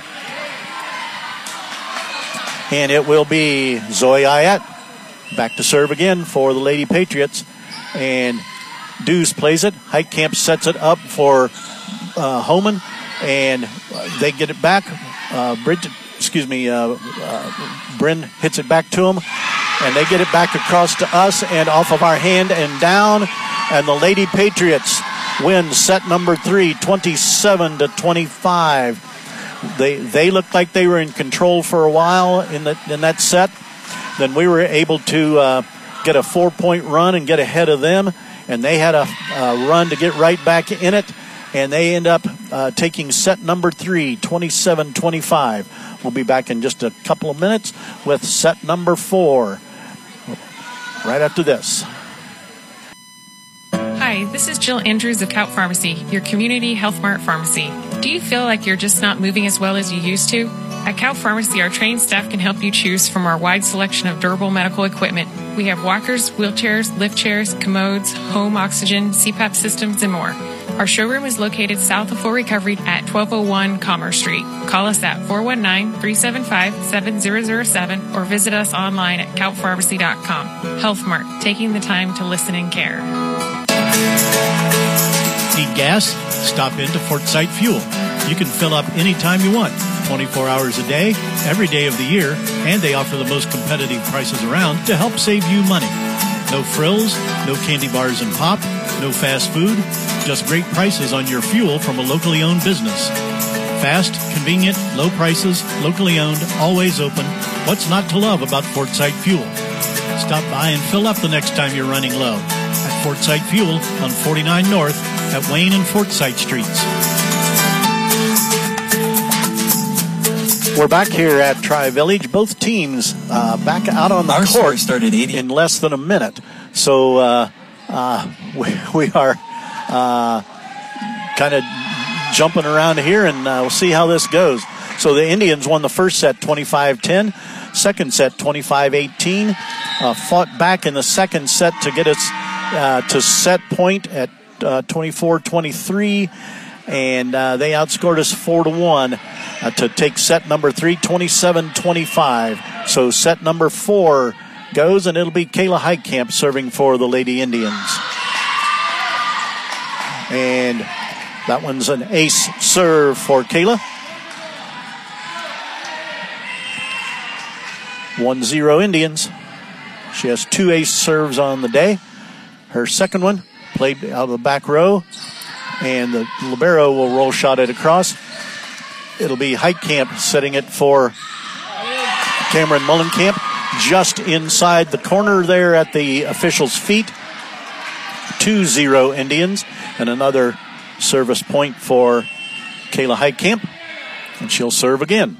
And it will be Zoe Ayette back to serve again for the Lady Patriots. And Dews plays it. Heitkamp sets it up for uh, Homan. And they get it back. Uh, Bridget, excuse me, uh, uh, Bryn hits it back to him. and they get it back across to us and off of our hand and down, and the Lady Patriots win set number three, twenty-seven to twenty-five. They they looked like they were in control for a while in the in that set. Then we were able to uh, get a four-point run and get ahead of them, and they had a, a run to get right back in it, and they end up uh, taking set number three, twenty-seven twenty-five. We'll be back in just a couple of minutes with set number four right after this. Hi, this is Jill Andrews of Cout Pharmacy, your community Health Mart pharmacy. Do you feel like you're just not moving as well as you used to? At Cout Pharmacy, our trained staff can help you choose from our wide selection of durable medical equipment. We have walkers, wheelchairs, lift chairs, commodes, home oxygen, C PAP systems, and more. Our showroom is located south of Full Recovery at twelve oh one Commerce Street. Call us at four one nine, three seven five, seven zero zero seven or visit us online at cout pharmacy dot com. Health Mart, taking the time to listen and care. Need gas? Stop into Fort Sight Fuel. You can fill up anytime you want, twenty-four hours a day, every day of the year, and they offer the most competitive prices around to help save you money. No frills, no candy bars and pop, no fast food, just great prices on your fuel from a locally owned business. Fast, convenient, low prices, locally owned, always open. What's not to love about Fort Sight Fuel? Stop by and fill up the next time you're running low at Fort Sight Fuel on forty-nine North at Wayne and Fort Sight Streets. We're back here at Tri-Village. Both teams uh, back out on the Our court started eighty in less than a minute. So uh, uh, we, we are uh, kind of jumping around here, and uh, we'll see how this goes. So the Indians won the first set twenty-five ten, second set twenty-five eighteen, uh, fought back in the second set to get us uh, to set point at uh, twenty-four twenty-three, and uh, they outscored us four to one. Uh, to take set number three, twenty-seven twenty-five. So set number four goes, and it'll be Kayla Heitkamp serving for the Lady Indians. And that one's an ace serve for Kayla. one zero Indians. She has two ace serves on the day. Her second one played out of the back row, and the libero will roll shot it across. It'll be Heitkamp setting it for Cameron Mullenkamp just inside the corner there at the official's feet. two zero Indians, and another service point for Kayla Heitkamp, and she'll serve again.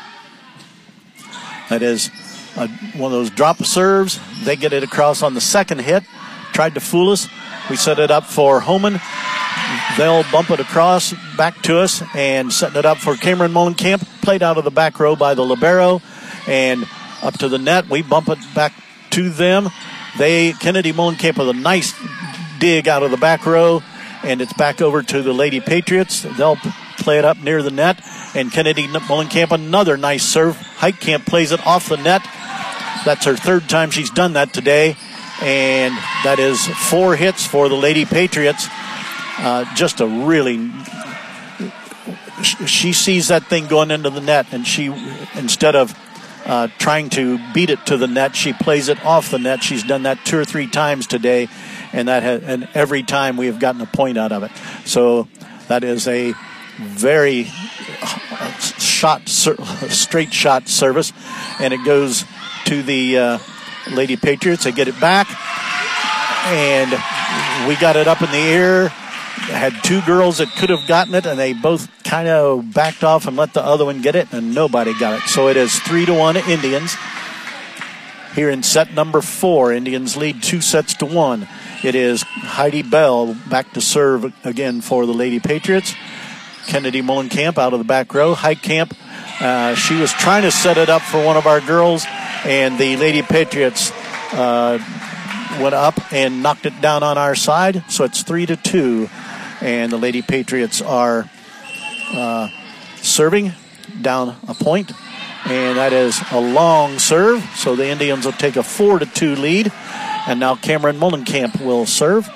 That is a, one of those drop serves. They get it across on the second hit. Tried to fool us. We set it up for Homan. They'll bump it across back to us and setting it up for Cameron Mullenkamp. Played out of the back row by the libero and up to the net. We bump it back to them. They Kennedy Mullenkamp with a nice dig out of the back row, and it's back over to the Lady Patriots. They'll play it up near the net, and Kennedy Mullenkamp another nice serve. Heitkamp plays it off the net. That's her third time she's done that today, and that is four hits for the Lady Patriots. Uh, just a really, she sees that thing going into the net, and she, instead of uh, trying to beat it to the net, she plays it off the net. She's done that two or three times today, and that has, and every time we have gotten a point out of it. So that is a very shot, straight shot service, and it goes to the uh, Lady Patriots. They get it back, and we got it up in the air. Had two girls that could have gotten it, and they both kind of backed off and let the other one get it, and nobody got it. So it is three to one Indians. Here in set number four, Indians lead two sets to one. It is Heidi Bell back to serve again for the Lady Patriots. Kennedy Mullenkamp out of the back row. Heitkamp, uh, she was trying to set it up for one of our girls, and the Lady Patriots uh, went up and knocked it down on our side. So it's three to two. And the Lady Patriots are uh, serving down a point, and that is a long serve. So the Indians will take a four to two lead, and now Cameron Mullenkamp will serve.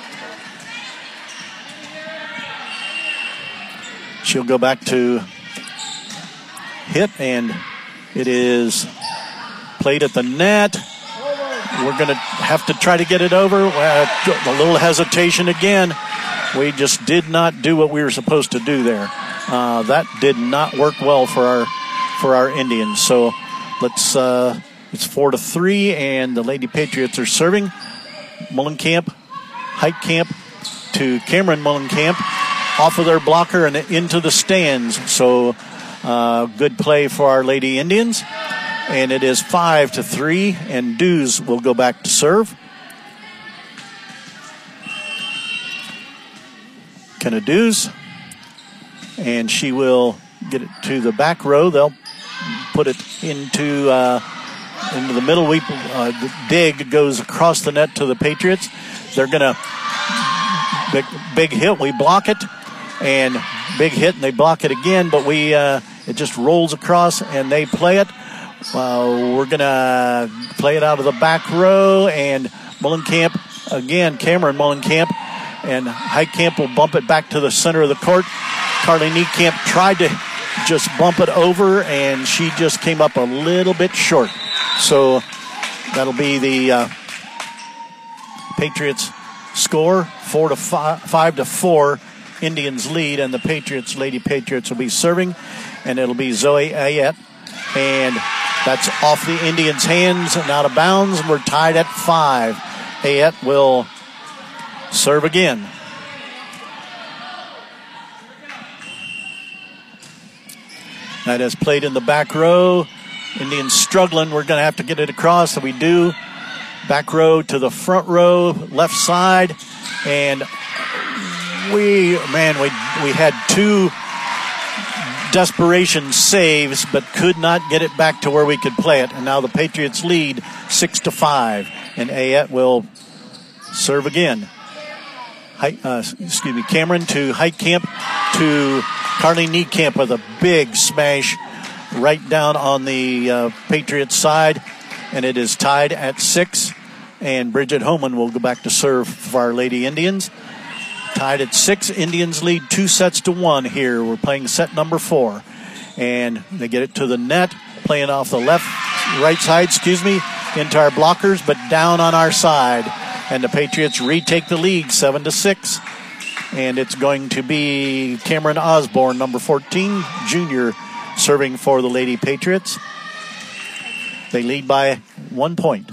She'll go back to hit, and it is played at the net, we're going to have to try to get it over. Uh, a little hesitation again. We just did not do what we were supposed to do there. Uh, that did not work well for our for our Indians. So let's. Uh, it's four to three, and the Lady Patriots are serving. Mullenkamp, Heitkamp to Cameron Mullenkamp, off of their blocker and into the stands. So uh, good play for our Lady Indians. And it is five to three, and Dews will go back to serve. Kenna Dews, and she will get it to the back row. They'll put it into uh, into the middle. We uh, the dig goes across the net to the Patriots. They're gonna big, big hit. We block it, and big hit, and they block it again. But we uh, it just rolls across, and they play it. Uh, we're going to play it out of the back row, and Mullenkamp, again, Cameron Mullenkamp, and Heitkamp will bump it back to the center of the court. Carly Niekamp tried to just bump it over, and she just came up a little bit short. So that'll be the uh, Patriots score, four to five, five to four. Indians lead, and the Patriots, Lady Patriots, will be serving, and it'll be Zoe Ayette, and that's off the Indians' hands and out of bounds, and we're tied at five. Ayette will serve again. That is played in the back row. Indians struggling. We're going to have to get it across, so we do. Back row to the front row, left side, and we, man, we we had two desperation saves, but could not get it back to where we could play it. And now the Patriots lead six to five, and Ayette will serve again. He, uh, excuse me, Cameron to Heitkamp to Carly Niekamp with a big smash right down on the uh, Patriots side, and it is tied at six. And Bridget Homan will go back to serve for our Lady Indians. Tied at six. Indians lead two sets to one here. We're playing set number four. And they get it to the net, playing off the left, right side, excuse me, into our blockers, but down on our side. And the Patriots retake the lead, seven to six. And it's going to be Cameron Osborne, number fourteen, junior, serving for the Lady Patriots. They lead by one point.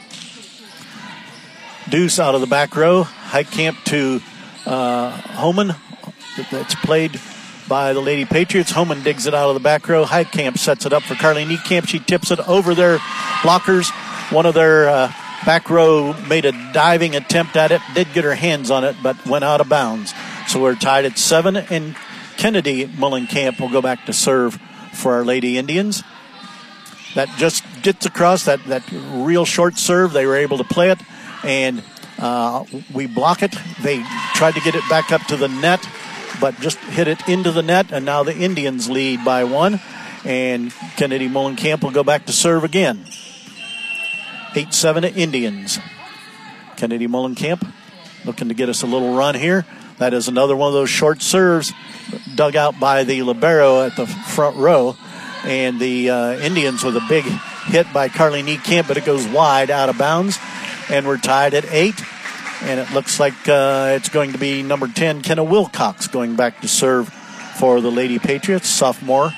Deuce out of the back row. Heitkamp to uh, Homan. That's played by the Lady Patriots. Homan digs it out of the back row. Heitkamp sets it up for Carly Niekamp. She tips it over their blockers. One of their uh, back row made a diving attempt at it. Did get her hands on it, but went out of bounds. So we're tied at seven, and Kennedy Mullenkamp will go back to serve for our Lady Indians. That just gets across, that, that real short serve. They were able to play it, and uh, we block it. They tried to get it back up to the net, but just hit it into the net, and now the Indians lead by one, and Kennedy Mullenkamp will go back to serve again. eight seven to Indians. Kennedy Mullenkamp looking to get us a little run here. That is another one of those short serves dug out by the libero at the front row. And the uh, Indians with a big hit by Carly Niekamp, but it goes wide out of bounds. And we're tied at eight. And it looks like uh, it's going to be number ten, Kenna Wilcox, going back to serve for the Lady Patriots, sophomore.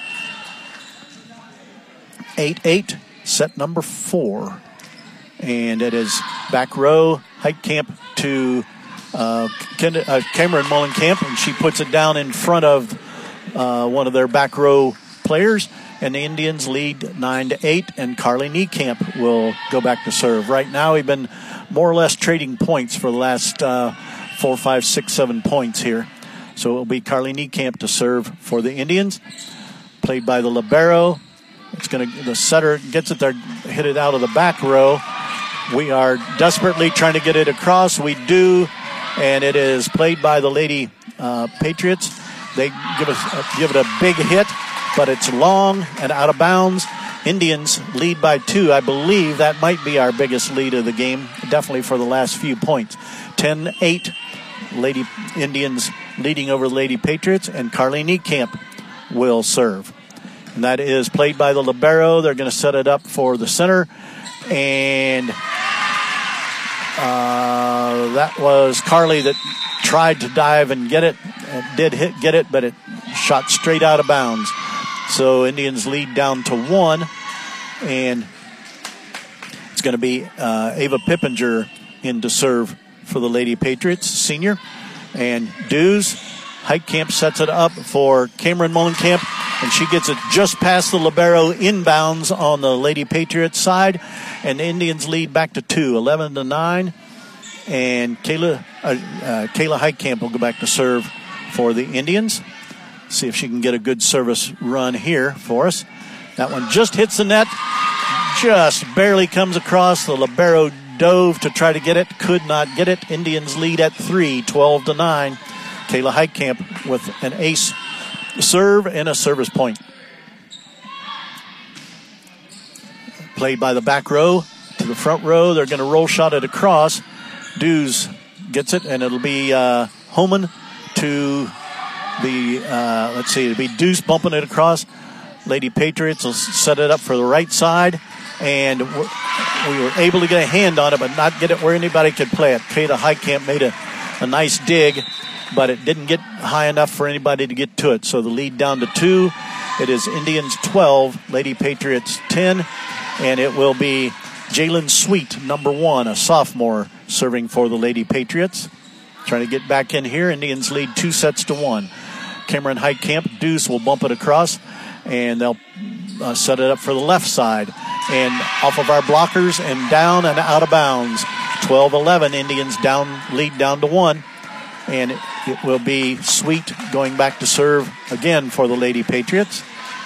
eight eight, set number four. And it is back row, Heitkamp to uh, Ken, uh, Cameron Mullenkamp, and she puts it down in front of uh, one of their back row players. And the Indians lead nine to eight, and Carly Niekamp will go back to serve. Right now, we've been more or less trading points for the last uh, four, five, six, seven points here. So it will be Carly Niekamp to serve for the Indians. Played by the libero. It's going to the setter gets it there, hit it out of the back row. We are desperately trying to get it across. We do, and it is played by the Lady uh, Patriots. They give us uh, give it a big hit, but it's long and out of bounds. Indians lead by two. I believe that might be our biggest lead of the game, definitely for the last few points. ten eight, Lady Indians leading over the Lady Patriots, and Carly Niekamp will serve. And that is played by the libero. They're going to set it up for the center. And Uh, that was Carly that tried to dive and get it. It did hit, get it, but it shot straight out of bounds. So Indians lead down to one, and it's going to be uh, Ava Pippinger in to serve for the Lady Patriots, senior. And Dews, Heitkamp sets it up for Cameron Mullenkamp, and she gets it just past the libero inbounds on the Lady Patriots side, and the Indians lead back to two, eleven to nine. And Kayla, uh, uh, Kayla Heitkamp will go back to serve for the Indians. See if she can get a good service run here for us. That one just hits the net, just barely comes across. The libero dove to try to get it, could not get it. Indians lead at three, twelve to nine. Kayla Heitkamp with an ace serve and a service point. Played by the back row to the front row. They're going to roll shot it across. Dews gets it, and it'll be uh, Homan to the, uh, let's see, it'll be Dews bumping it across. Lady Patriots will set it up for the right side, and we were able to get a hand on it, but not get it where anybody could play it. Kayla Heitkamp made a, a nice dig, but it didn't get high enough for anybody to get to it. So the lead down to two. It is Indians twelve, Lady Patriots ten, and it will be Jalen Sweet, number one, a sophomore, serving for the Lady Patriots. Trying to get back in here. Indians lead two sets to one. Cameron Heitkamp, Deuce will bump it across, and they'll uh, set it up for the left side. And off of our blockers and down and out of bounds. twelve eleven, Indians down, lead down to one. And it will be Sweet going back to serve again for the Lady Patriots.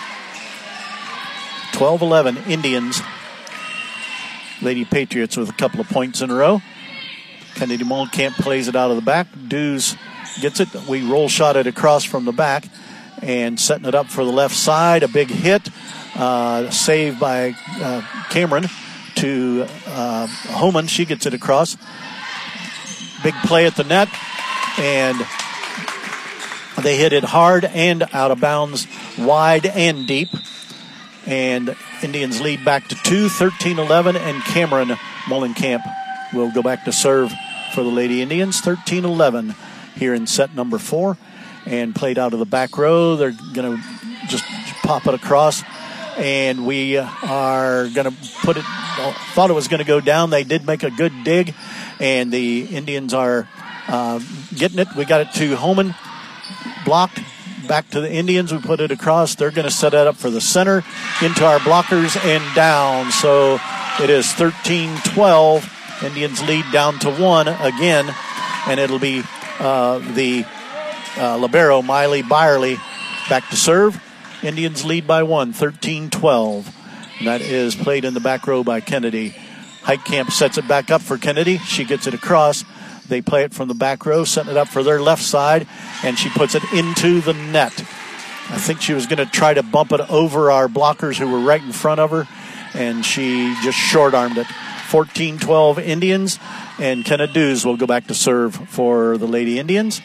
twelve eleven, Indians. Lady Patriots with a couple of points in a row. Kennedy Mullenkamp plays it out of the back. Dews gets it. We roll shot it across from the back and setting it up for the left side. A big hit. Uh, saved by uh, Cameron to uh, Homan. She gets it across. Big play at the net. And they hit it hard and out of bounds, wide and deep. And Indians lead back to two, thirteen eleven, and Cameron Mullenkamp will go back to serve for the Lady Indians. thirteen eleven here in set number four, and played out of the back row. They're going to just pop it across, and we are going to put it, thought it was going to go down. They did make a good dig, and the Indians are uh, getting it. We got it to Homan, blocked. Back to the Indians. We put it across. They're going to set it up for the center into our blockers and down. So it is thirteen twelve. Indians lead down to one again. And it'll be uh, the uh, libero, Miley Byerly, back to serve. Indians lead by one, thirteen twelve. And that is played in the back row by Kennedy. Heitkamp sets it back up for Kennedy. She gets it across. They play it from the back row, setting it up for their left side, and she puts it into the net. I think she was going to try to bump it over our blockers who were right in front of her, and she just short-armed it. fourteen twelve Indians, and Kenna Dews will go back to serve for the Lady Indians.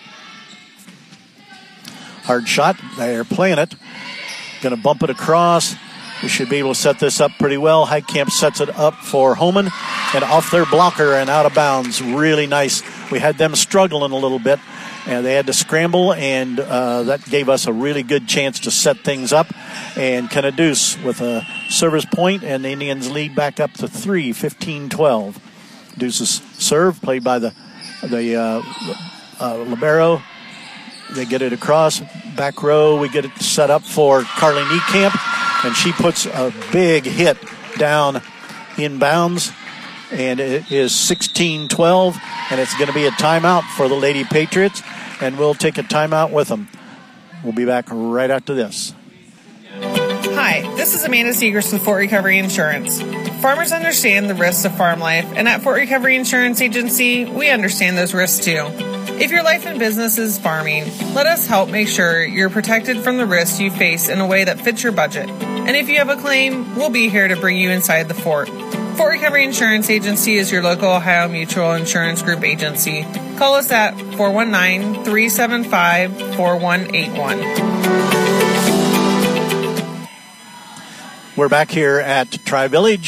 Hard shot. They're playing it. Going to bump it across. We should be able to set this up pretty well. Heitkamp sets it up for Homan, and off their blocker and out of bounds. Really nice. We had them struggling a little bit, and they had to scramble, and uh, that gave us a really good chance to set things up. And Kenna Deuce with a service point, and the Indians lead back up to three, fifteen twelve. Deuce's serve, played by the, the uh, uh, libero. They get it across. Back row, we get it set up for Carly Niekamp. And she puts a big hit down inbounds. And it is sixteen twelve. And it's going to be a timeout for the Lady Patriots. And we'll take a timeout with them. We'll be back right after this. Hi, this is Amanda Seegers with Fort Recovery Insurance. Farmers understand the risks of farm life. And at Fort Recovery Insurance Agency, we understand those risks too. If your life and business is farming, let us help make sure you're protected from the risks you face in a way that fits your budget. And if you have a claim, we'll be here to bring you inside the fort. Fort Recovery Insurance Agency is your local Ohio Mutual Insurance Group agency. Call us at four one nine, three seven five, four one eight one. We're back here at Tri-Village.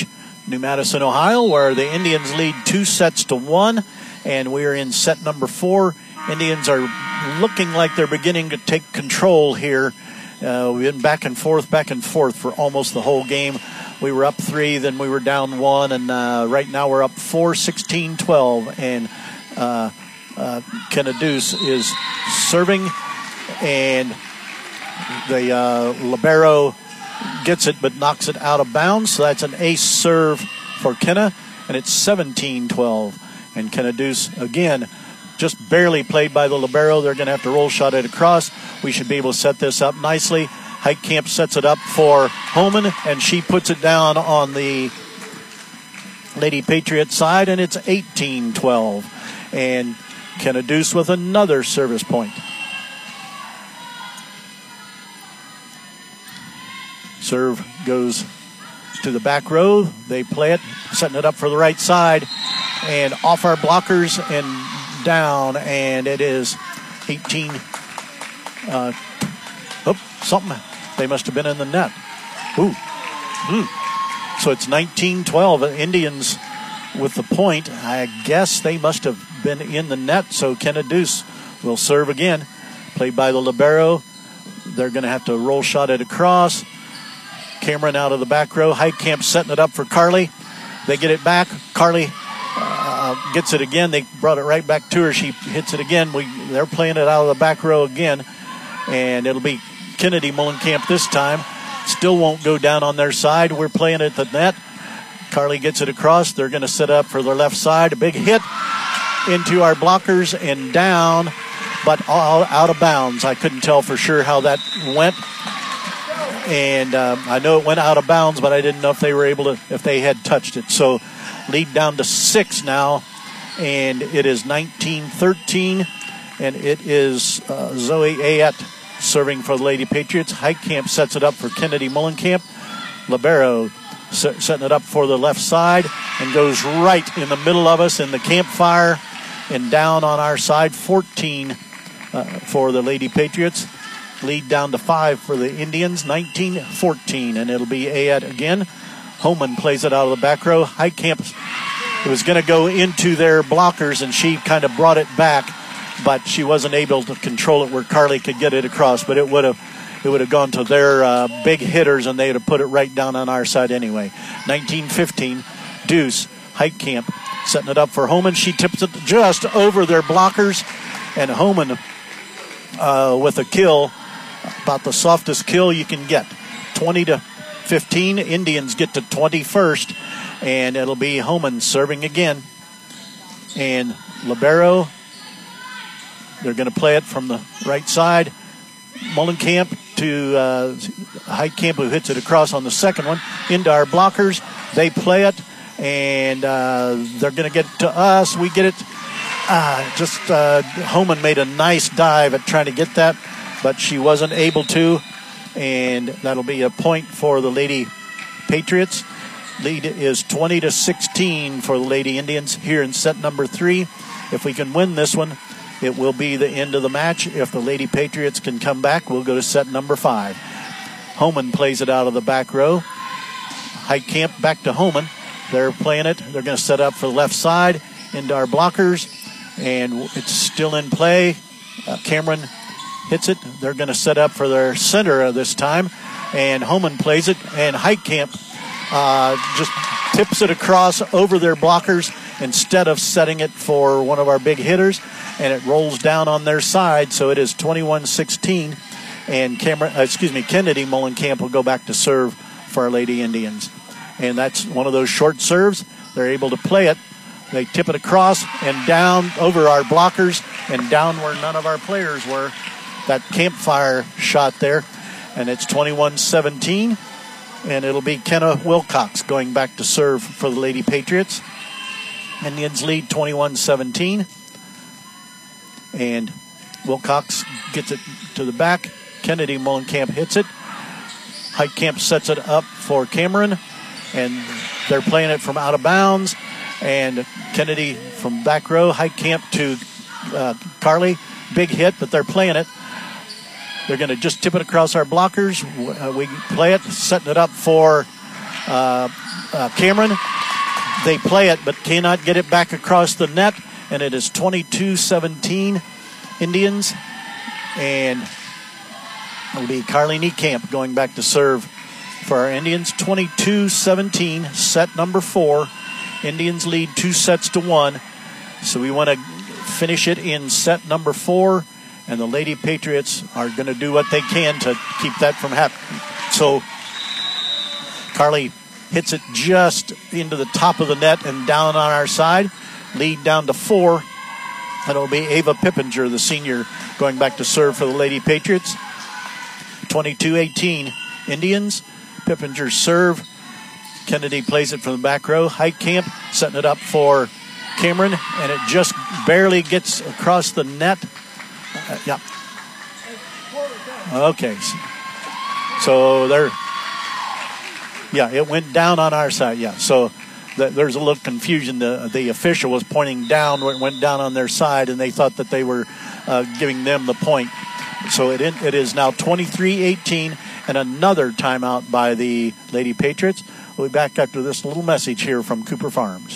New Madison, Ohio, where the Indians lead two sets to one, and we are in set number four. Indians are looking like they're beginning to take control here. Uh, we've been back and forth, back and forth for almost the whole game. We were up three, then we were down one, and uh, right now we're up four, sixteen twelve, and uh, uh, Kenneduce is serving, and the uh, libero gets it but knocks it out of bounds, so that's an ace serve for Kenna, and it's seventeen twelve. And Kenneduce, again, just barely played by the libero. They're going to have to roll shot it across. We should be able to set this up nicely. Heitkamp sets it up for Homan, and she puts it down on the Lady Patriot side, and it's eighteen twelve. And Kenneduce with another service point. Serve goes to the back row. They play it, setting it up for the right side, and off our blockers and down, and it is eighteen. Uh, oh, something. They must have been in the net. Ooh. Hmm. So it's nineteen twelve. Indians with the point. I guess they must have been in the net, so Kenneduce will serve again. Played by the libero. They're going to have to roll shot it across. Cameron out of the back row. Heitkamp setting it up for Carly. They get it back. Carly uh, gets it again. They brought it right back to her. She hits it again. We They're playing it out of the back row again. And it'll be Kennedy Mullenkamp this time. Still won't go down on their side. We're playing it at the net. Carly gets it across. They're going to set up for their left side. A big hit into our blockers and down, but all out of bounds. I couldn't tell for sure how that went. And um, I know it went out of bounds, but I didn't know if they were able to, if they had touched it. So lead down to six now, and it is nineteen thirteen, and it is uh, Zoe Ayette serving for the Lady Patriots. Heitkamp sets it up for Kennedy Mullenkamp. Libero setting it up for the left side and goes right in the middle of us in the campfire and down on our side. fourteen uh, for the Lady Patriots. Lead down to five for the Indians, nineteen fourteen, and it'll be Ayette again. Homan plays it out of the back row. Heitkamp was going to go into their blockers, and she kind of brought it back, but she wasn't able to control it where Carly could get it across. But it would have it would have gone to their uh, big hitters, and they'd have put it right down on our side anyway. nineteen fifteen, Deuce, Heitkamp setting it up for Homan. She tips it just over their blockers, and Homan uh, with a kill. About the softest kill you can get. twenty to fifteen. Indians get to twenty-first, and it'll be Homan serving again. And libero, they're going to play it from the right side. Mullenkamp to uh, Heitkamp, who hits it across on the second one into our blockers. They play it, and uh, they're going to get it to us. We get it. Uh, just uh, Homan made a nice dive at trying to get that, but she wasn't able to, and that'll be a point for the Lady Patriots. Lead is twenty to sixteen for the Lady Indians here in set number three. If we can win this one, it will be the end of the match. If the Lady Patriots can come back, we'll go to set number five. Homan plays it out of the back row. Heitkamp back to Homan. They're playing it. They're going to set up for the left side into our blockers, and it's still in play. Uh, Cameron hits it. They're going to set up for their center this time, and Homan plays it, and Heitkamp uh, just tips it across over their blockers instead of setting it for one of our big hitters, and it rolls down on their side, so it is twenty-one sixteen, and Cameron, uh, excuse me, Kennedy Mullenkamp will go back to serve for our Lady Indians. And that's one of those short serves. They're able to play it. They tip it across and down over our blockers and down where none of our players were. That campfire shot there, and it's twenty-one seventeen, and it'll be Kenna Wilcox going back to serve for the Lady Patriots. Indians lead twenty-one seventeen, and Wilcox gets it to the back. Kennedy Mullenkamp hits it. Heitkamp sets it up for Cameron, and they're playing it from out of bounds, and Kennedy from back row. Heitkamp to uh, Carly. Big hit, but they're playing it. They're going to just tip it across our blockers. Uh, we play it, setting it up for uh, uh, Cameron. They play it but cannot get it back across the net, and it is twenty-two seventeen Indians. And it'll be Carly Niekamp going back to serve for our Indians. twenty-two seventeen, set number four. Indians lead two sets to one. So we want to finish it in set number four, and the Lady Patriots are going to do what they can to keep that from happening. So Carly hits it just into the top of the net and down on our side. Lead down to four. And it'll be Ava Pippinger, the senior, going back to serve for the Lady Patriots. twenty-two eighteen Indians. Pippinger's serve. Kennedy plays it from the back row. Heitkamp setting it up for Cameron, and it just barely gets across the net. Uh, yeah. Okay. So there. Yeah, it went down on our side. Yeah, so th- there's a little confusion. The the official was pointing down when it went down on their side, and they thought that they were uh, giving them the point. So it in, it is now twenty-three eighteen, and another timeout by the Lady Patriots. We'll be back after this little message here from Cooper Farms.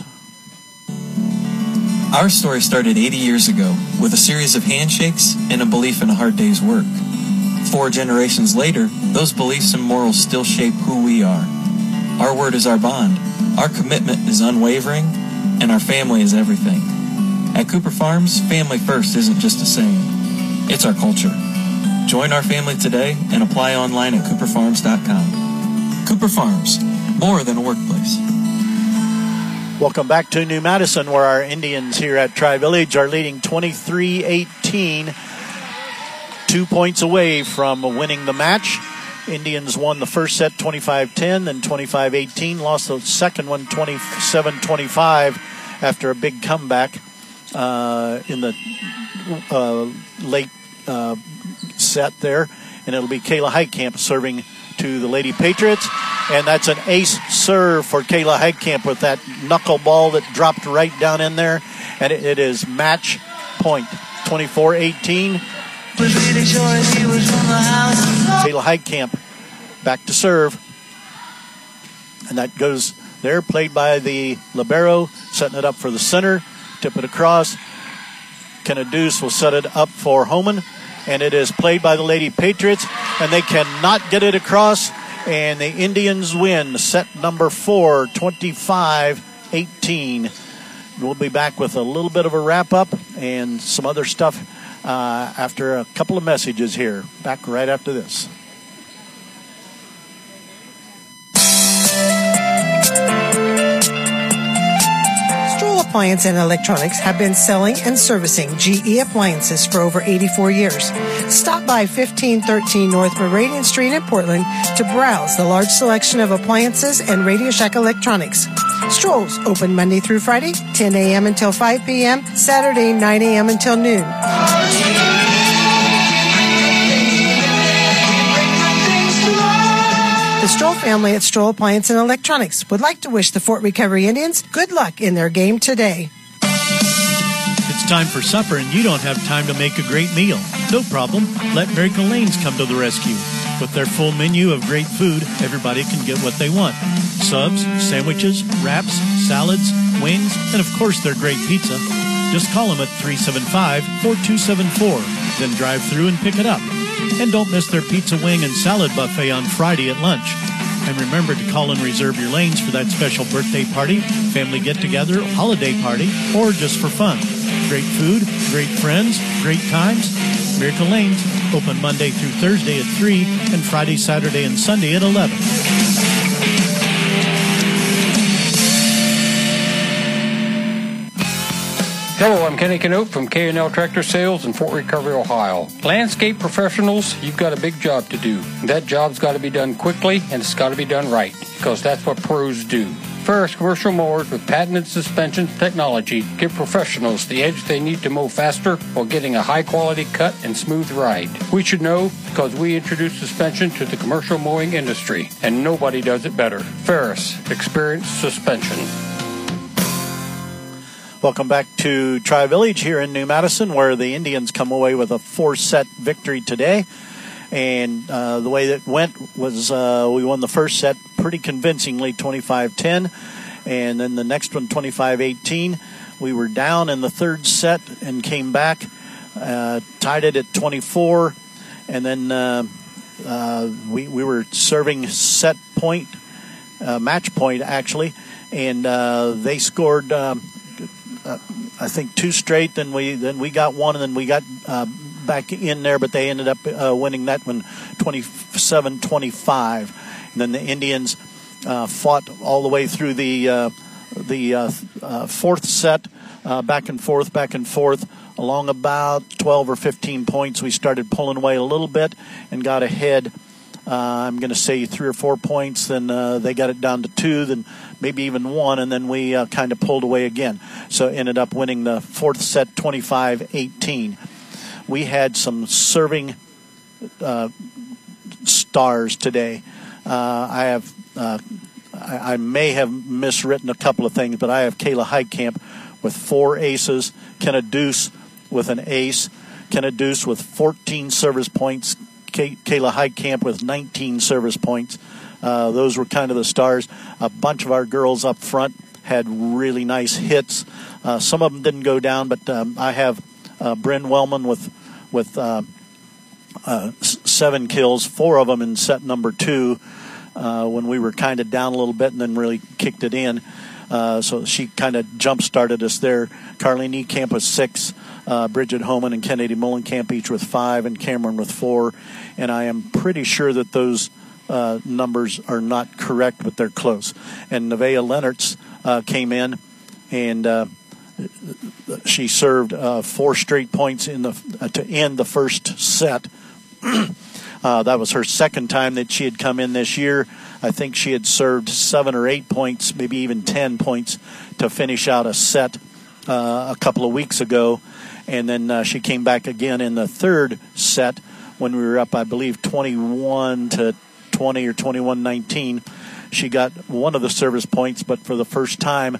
Our story started eighty years ago with a series of handshakes and a belief in a hard day's work. Four generations later, those beliefs and morals still shape who we are. Our word is our bond. Our commitment is unwavering, and our family is everything. At Cooper Farms, family first isn't just a saying. It's our culture. Join our family today and apply online at cooper farms dot com. Cooper Farms, more than a workplace. Welcome back to New Madison, where our Indians here at Tri-Village are leading twenty-three eighteen, two points away from winning the match. Indians won the first set twenty-five ten, then twenty-five eighteen, lost the second one twenty-seven twenty-five after a big comeback uh, in the uh, late uh, set there. And it'll be Kayla Heitkamp serving to the Lady Patriots. And that's an ace serve for Kayla Heitkamp with that knuckleball that dropped right down in there. And it, it is match point, twenty-four eighteen. Kayla Heitkamp back to serve. And that goes there, played by the libero, setting it up for the center. Tip it across. Kenna Deuce will set it up for Homan. And it is played by the Lady Patriots. And they cannot get it across. And the Indians win set number four, twenty-five eighteen. We'll be back with a little bit of a wrap-up and some other stuff uh, after a couple of messages here. Back right after this. Stroll Appliance and Electronics have been selling and servicing G E appliances for over eighty-four years. Stop by fifteen thirteen North Meridian Street in Portland to browse the large selection of appliances and Radio Shack electronics. Stroll's open Monday through Friday, ten a.m. until five p.m., Saturday, nine a.m. until noon. The Stroll family at Stroll Appliance and Electronics would like to wish the Fort Recovery Indians good luck in their game today. It's time for supper and you don't have time to make a great meal. No problem. Let Miracle Lanes come to the rescue. With their full menu of great food, everybody can get what they want. Subs, sandwiches, wraps, salads, wings, and of course their great pizza. Just call them at three seven five, four two seven four. Then drive through and pick it up. And don't miss their pizza, wing, and salad buffet on Friday at lunch. And remember to call and reserve your lanes for that special birthday party, family get-together, holiday party, or just for fun. Great food, great friends, great times. Miracle Lanes, open Monday through Thursday at three and Friday, Saturday, and Sunday at eleven. Hello, I'm Kenny Canote from K and L Tractor Sales in Fort Recovery, Ohio. Landscape professionals, you've got a big job to do. That job's got to be done quickly, and it's got to be done right, because that's what pros do. First, commercial mowers with patented suspension technology give professionals the edge they need to mow faster while getting a high-quality cut and smooth ride. We should know because we introduced suspension to the commercial mowing industry, and nobody does it better. Ferris, experienced suspension. Welcome back to Tri-Village here in New Madison, where the Indians come away with a four-set victory today. And uh, the way that went was uh, we won the first set pretty convincingly, twenty-five ten. And then the next one, twenty-five eighteen. We were down in the third set and came back, uh, tied it at twenty-four. And then uh, uh, we, we were serving set point, uh, match point, actually. And uh, they scored, um, uh, I think, two straight. Then we then we got one, and then we got uh, back in there. But they ended up uh, winning that one twenty-seven twenty-five. And then the Indians uh, fought all the way through the uh, the uh, uh, fourth set, uh, back and forth, back and forth. Along about twelve or fifteen points, we started pulling away a little bit and got ahead. Uh, I'm going to say three or four points. Then uh, they got it down to two, then maybe even one, and then we uh, kind of pulled away again. So ended up winning the fourth set twenty-five eighteen. We had some serving uh, stars today. Uh, I have uh, I, I may have miswritten a couple of things, but I have Kayla Heitkamp with four aces, Kenna Deuce with an ace, Kenna Deuce with fourteen service points, Kay- Kayla Heitkamp with nineteen service points. Uh, those were kind of the stars. A bunch of our girls up front had really nice hits. Uh, some of them didn't go down, but um, I have uh, Bryn Wellman with with uh, uh, seven kills, four of them in set number two, uh, when we were kind of down a little bit and then really kicked it in. Uh, so she kind of jump-started us there. Carly Niekamp with six, uh, Bridget Homan and Kennedy Mullenkamp each with five, and Cameron with four. And I am pretty sure that those uh, numbers are not correct, but they're close. And Nevaeh Leonards uh, came in, and uh, she served uh, four straight points in the uh, to end the first set. uh, that was her second time that she had come in this year. I think she had served seven or eight points, maybe even ten points, to finish out a set uh, a couple of weeks ago. And then uh, she came back again in the third set when we were up, I believe, twenty-one to twenty or twenty-one nineteen. She got one of the service points, but for the first time,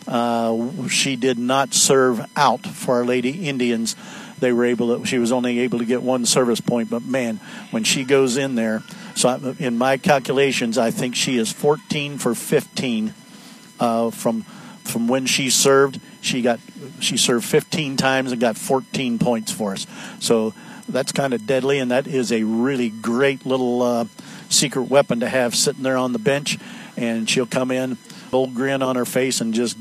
uh, she did not serve out for our Lady Indians. They were able to, she was only able to get one service point, but man, when she goes in there, so in my calculations, I think she is fourteen for fifteen uh, from from when she served. She got she served fifteen times and got fourteen points for us. So that's kind of deadly, and that is a really great little uh, secret weapon to have sitting there on the bench. And she'll come in, old grin on her face, and just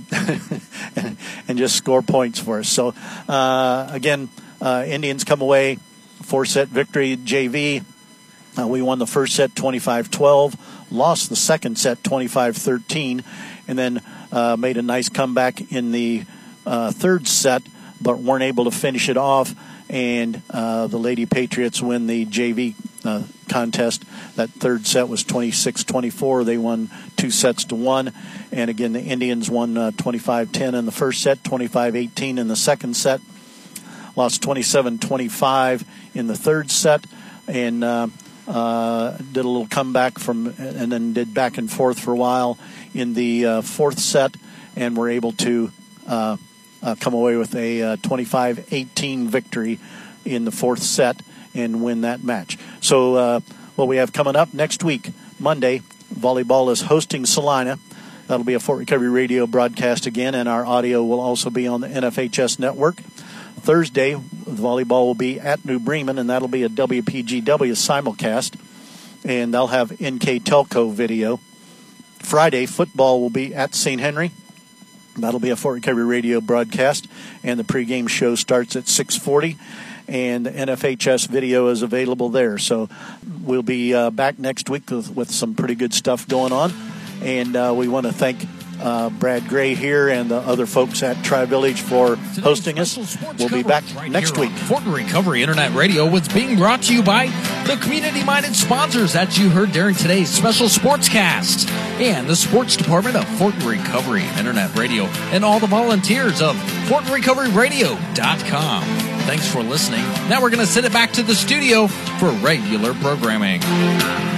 and, and just score points for us. So uh, again, uh, Indians come away four set victory J V. Uh, we won the first set twenty-five twelve, lost the second set twenty-five thirteen, and then uh, made a nice comeback in the uh, third set, but weren't able to finish it off. And uh, the Lady Patriots win the J V uh, contest. That third set was twenty-six twenty-four. They won two sets to one. And again, the Indians won uh, twenty-five ten in the first set, twenty-five eighteen in the second set. Lost twenty-seven twenty-five in the third set. And uh, Uh, did a little comeback from, and then did back and forth for a while in the uh, fourth set, and were able to uh, uh, come away with a uh, twenty-five eighteen victory in the fourth set and win that match. So uh, what we have coming up next week, Monday, volleyball is hosting Salina. That'll be a Fort Recovery Radio broadcast again, and our audio will also be on the N F H S network. Thursday, volleyball will be at New Bremen, and that'll be a W P G W simulcast, and they'll have N K Telco video. Friday, football will be at Saint Henry. That'll be a Fort Recovery Radio broadcast, and the pregame show starts at six forty, and the N F H S video is available there. So we'll be uh, back next week with, with some pretty good stuff going on, and uh, we want to thank Uh, Brad Gray here and the other folks at Tri-Village for hosting us. We'll be back right next week. Fort Recovery Internet Radio was being brought to you by the community-minded sponsors that you heard during today's special sportscast, and the sports department of Fort Recovery Internet Radio, and all the volunteers of Fort Recovery Radio dot com. Thanks for listening. Now we're going to send it back to the studio for regular programming.